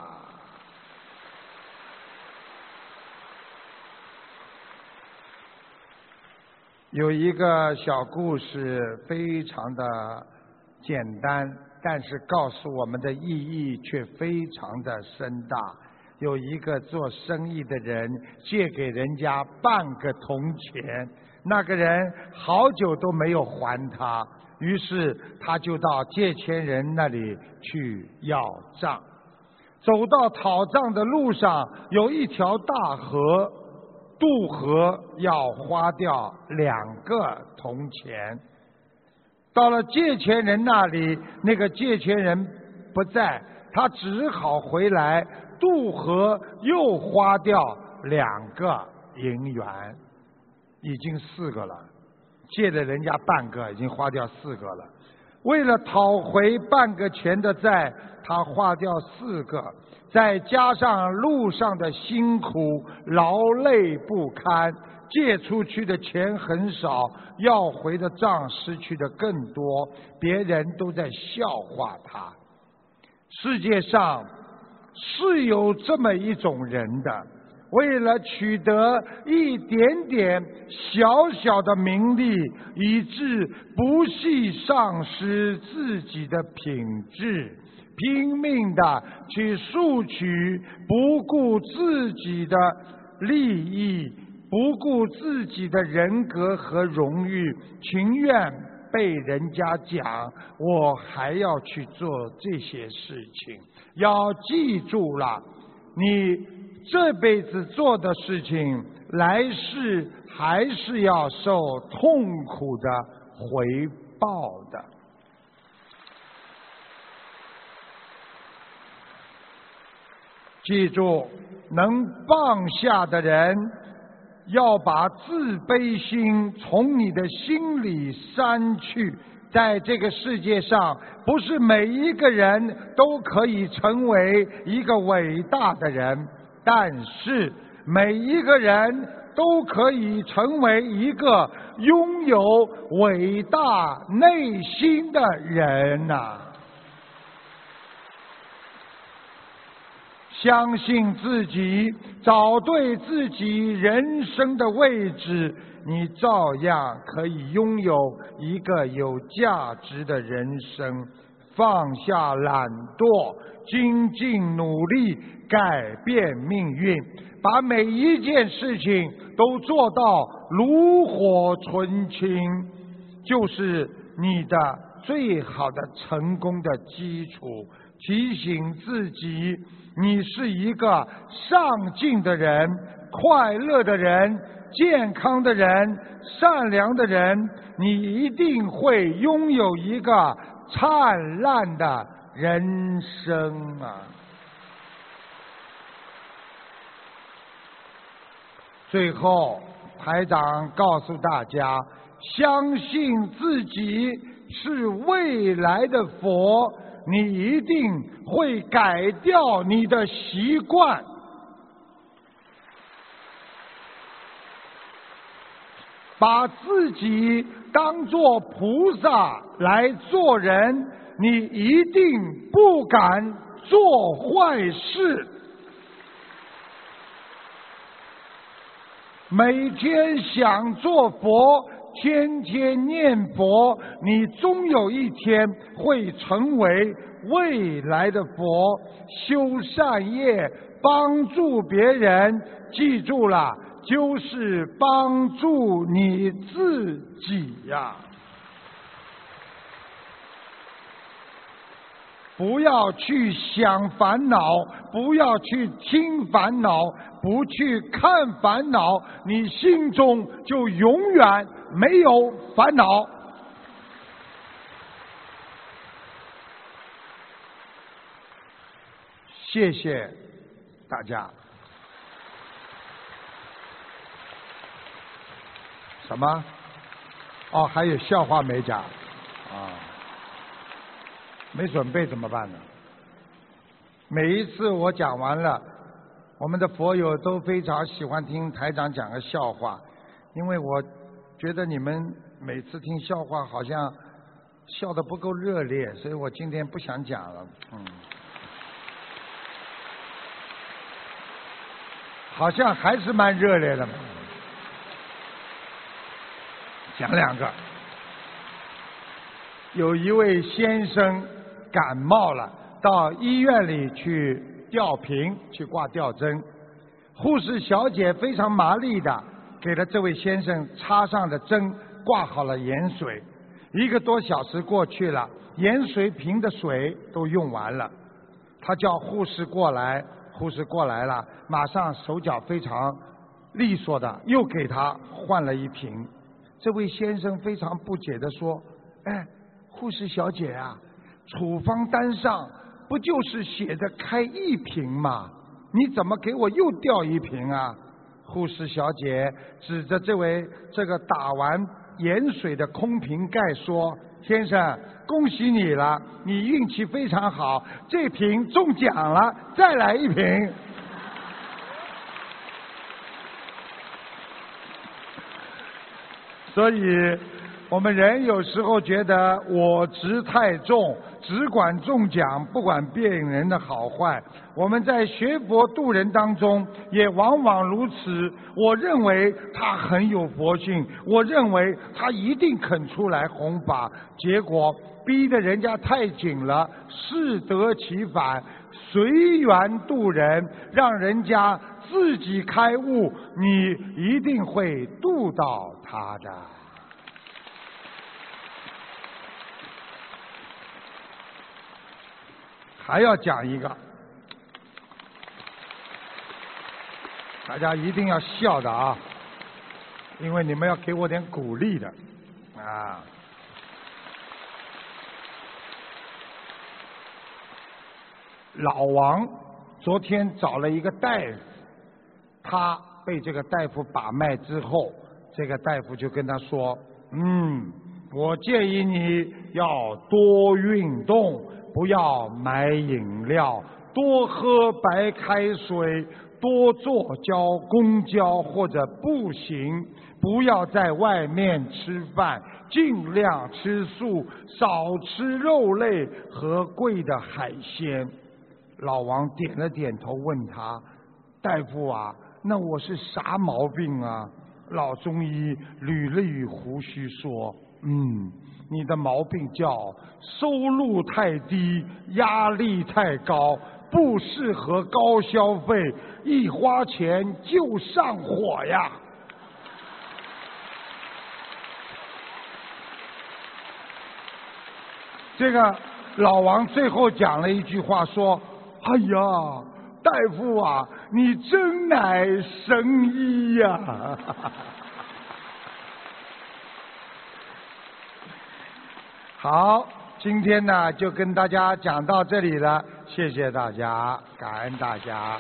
有一个小故事，非常的简单，但是告诉我们的意义却非常的深大。有一个做生意的人借给人家半个铜钱，那个人好久都没有还他，于是他就到借钱人那里去要账。走到讨账的路上，有一条大河，渡河要花掉2个铜钱。到了借钱人那里，那个借钱人不在，他只好回来渡河，又花掉2个银元，已经4个了。借了人家半个，已经花掉4个了。为了讨回半个钱的债，他花掉4个，再加上路上的辛苦劳累不堪，借出去的钱很少，要回的账失去的更多，别人都在笑话他。世界上是有这么一种人的，为了取得一点点小小的名利，以致不惜丧失自己的品质，拼命的去索取，不顾自己的利益，不顾自己的人格和荣誉，情愿被人家讲我还要去做这些事情。要记住了，你这辈子做的事情，来世还是要受痛苦的回报的。记住，能放下的人，要把自卑心从你的心里删去。在这个世界上，不是每一个人都可以成为一个伟大的人，但是每一个人都可以成为一个拥有伟大内心的人呐！相信自己，找对自己人生的位置，你照样可以拥有一个有价值的人生。放下懒惰，精进努力，改变命运，把每一件事情都做到炉火纯青，就是你的最好的成功的基础。提醒自己，你是一个上进的人，快乐的人，健康的人，善良的人，你一定会拥有一个灿烂的人生啊！最后，台长告诉大家，相信自己是未来的佛，你一定会改掉你的习惯。把自己当作菩萨来做人，你一定不敢做坏事。每天想做佛， 天天念佛，你终有一天会成为未来的佛。修善业，帮助别人，记住了，就是帮助你自己呀。不要去想烦恼，不要去听烦恼，不去看烦恼，你心中就永远没有烦恼。谢谢大家。什么？哦，还有笑话没讲啊？没准备怎么办呢？每一次我讲完了，我们的佛友都非常喜欢听台长讲个笑话，因为我觉得你们每次听笑话好像笑得不够热烈，所以我今天不想讲了。好像还是蛮热烈的嘛。讲两个，有一位先生感冒了，到医院里去吊瓶，去挂吊针。护士小姐非常麻利的给了这位先生插上的针，挂好了盐水。1个多小时过去了，盐水瓶的水都用完了。他叫护士过来，护士过来了，马上手脚非常利索的又给他换了一瓶。这位先生非常不解的说：“哎，护士小姐啊，处方单上不就是写着开1瓶吗？你怎么给我又调1瓶啊？”护士小姐指着这个打完盐水的空瓶盖说：“先生，恭喜你了，你运气非常好，这瓶中奖了，再来1瓶。”所以我们人有时候觉得我执太重，只管中奖，不管别人的好坏。我们在学佛度人当中也往往如此。我认为他很有佛性，我认为他一定肯出来弘法，结果逼得人家太紧了，适得其反。随缘度人，让人家自己开悟，你一定会度到他的。还要讲一个，大家一定要笑的啊，因为你们要给我点鼓励的啊。老王昨天找了一个大夫，他被这个大夫把脉之后，这个大夫就跟他说：“我建议你要多运动，不要买饮料，多喝白开水，多坐公交或者步行，不要在外面吃饭，尽量吃素，少吃肉类和贵的海鲜。”老王点了点头，问他：“大夫啊，那我是啥毛病啊？”老中医捋了捋胡须说：“你的毛病叫收入太低，压力太高，不适合高消费，一花钱就上火呀。”这个老王最后讲了一句话说：“哎呀，大夫啊，你真乃神医呀！”好，今天呢就跟大家讲到这里了，谢谢大家，感恩大家。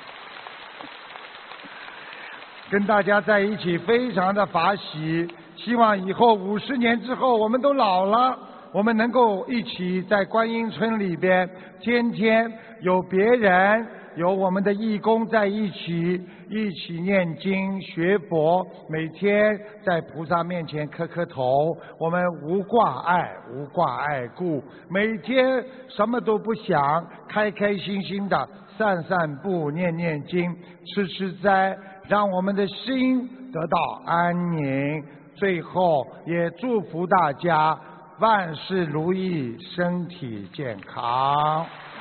跟大家在一起非常的法喜，希望以后50年之后我们都老了，我们能够一起在观音村里边，天天有别人，有我们的义工在一起念经学佛，每天在菩萨面前磕头，我们无挂碍故，每天什么都不想，开开心心的散步念经吃斋，让我们的心得到安宁， 最后也祝福大家万事如意，身体健康。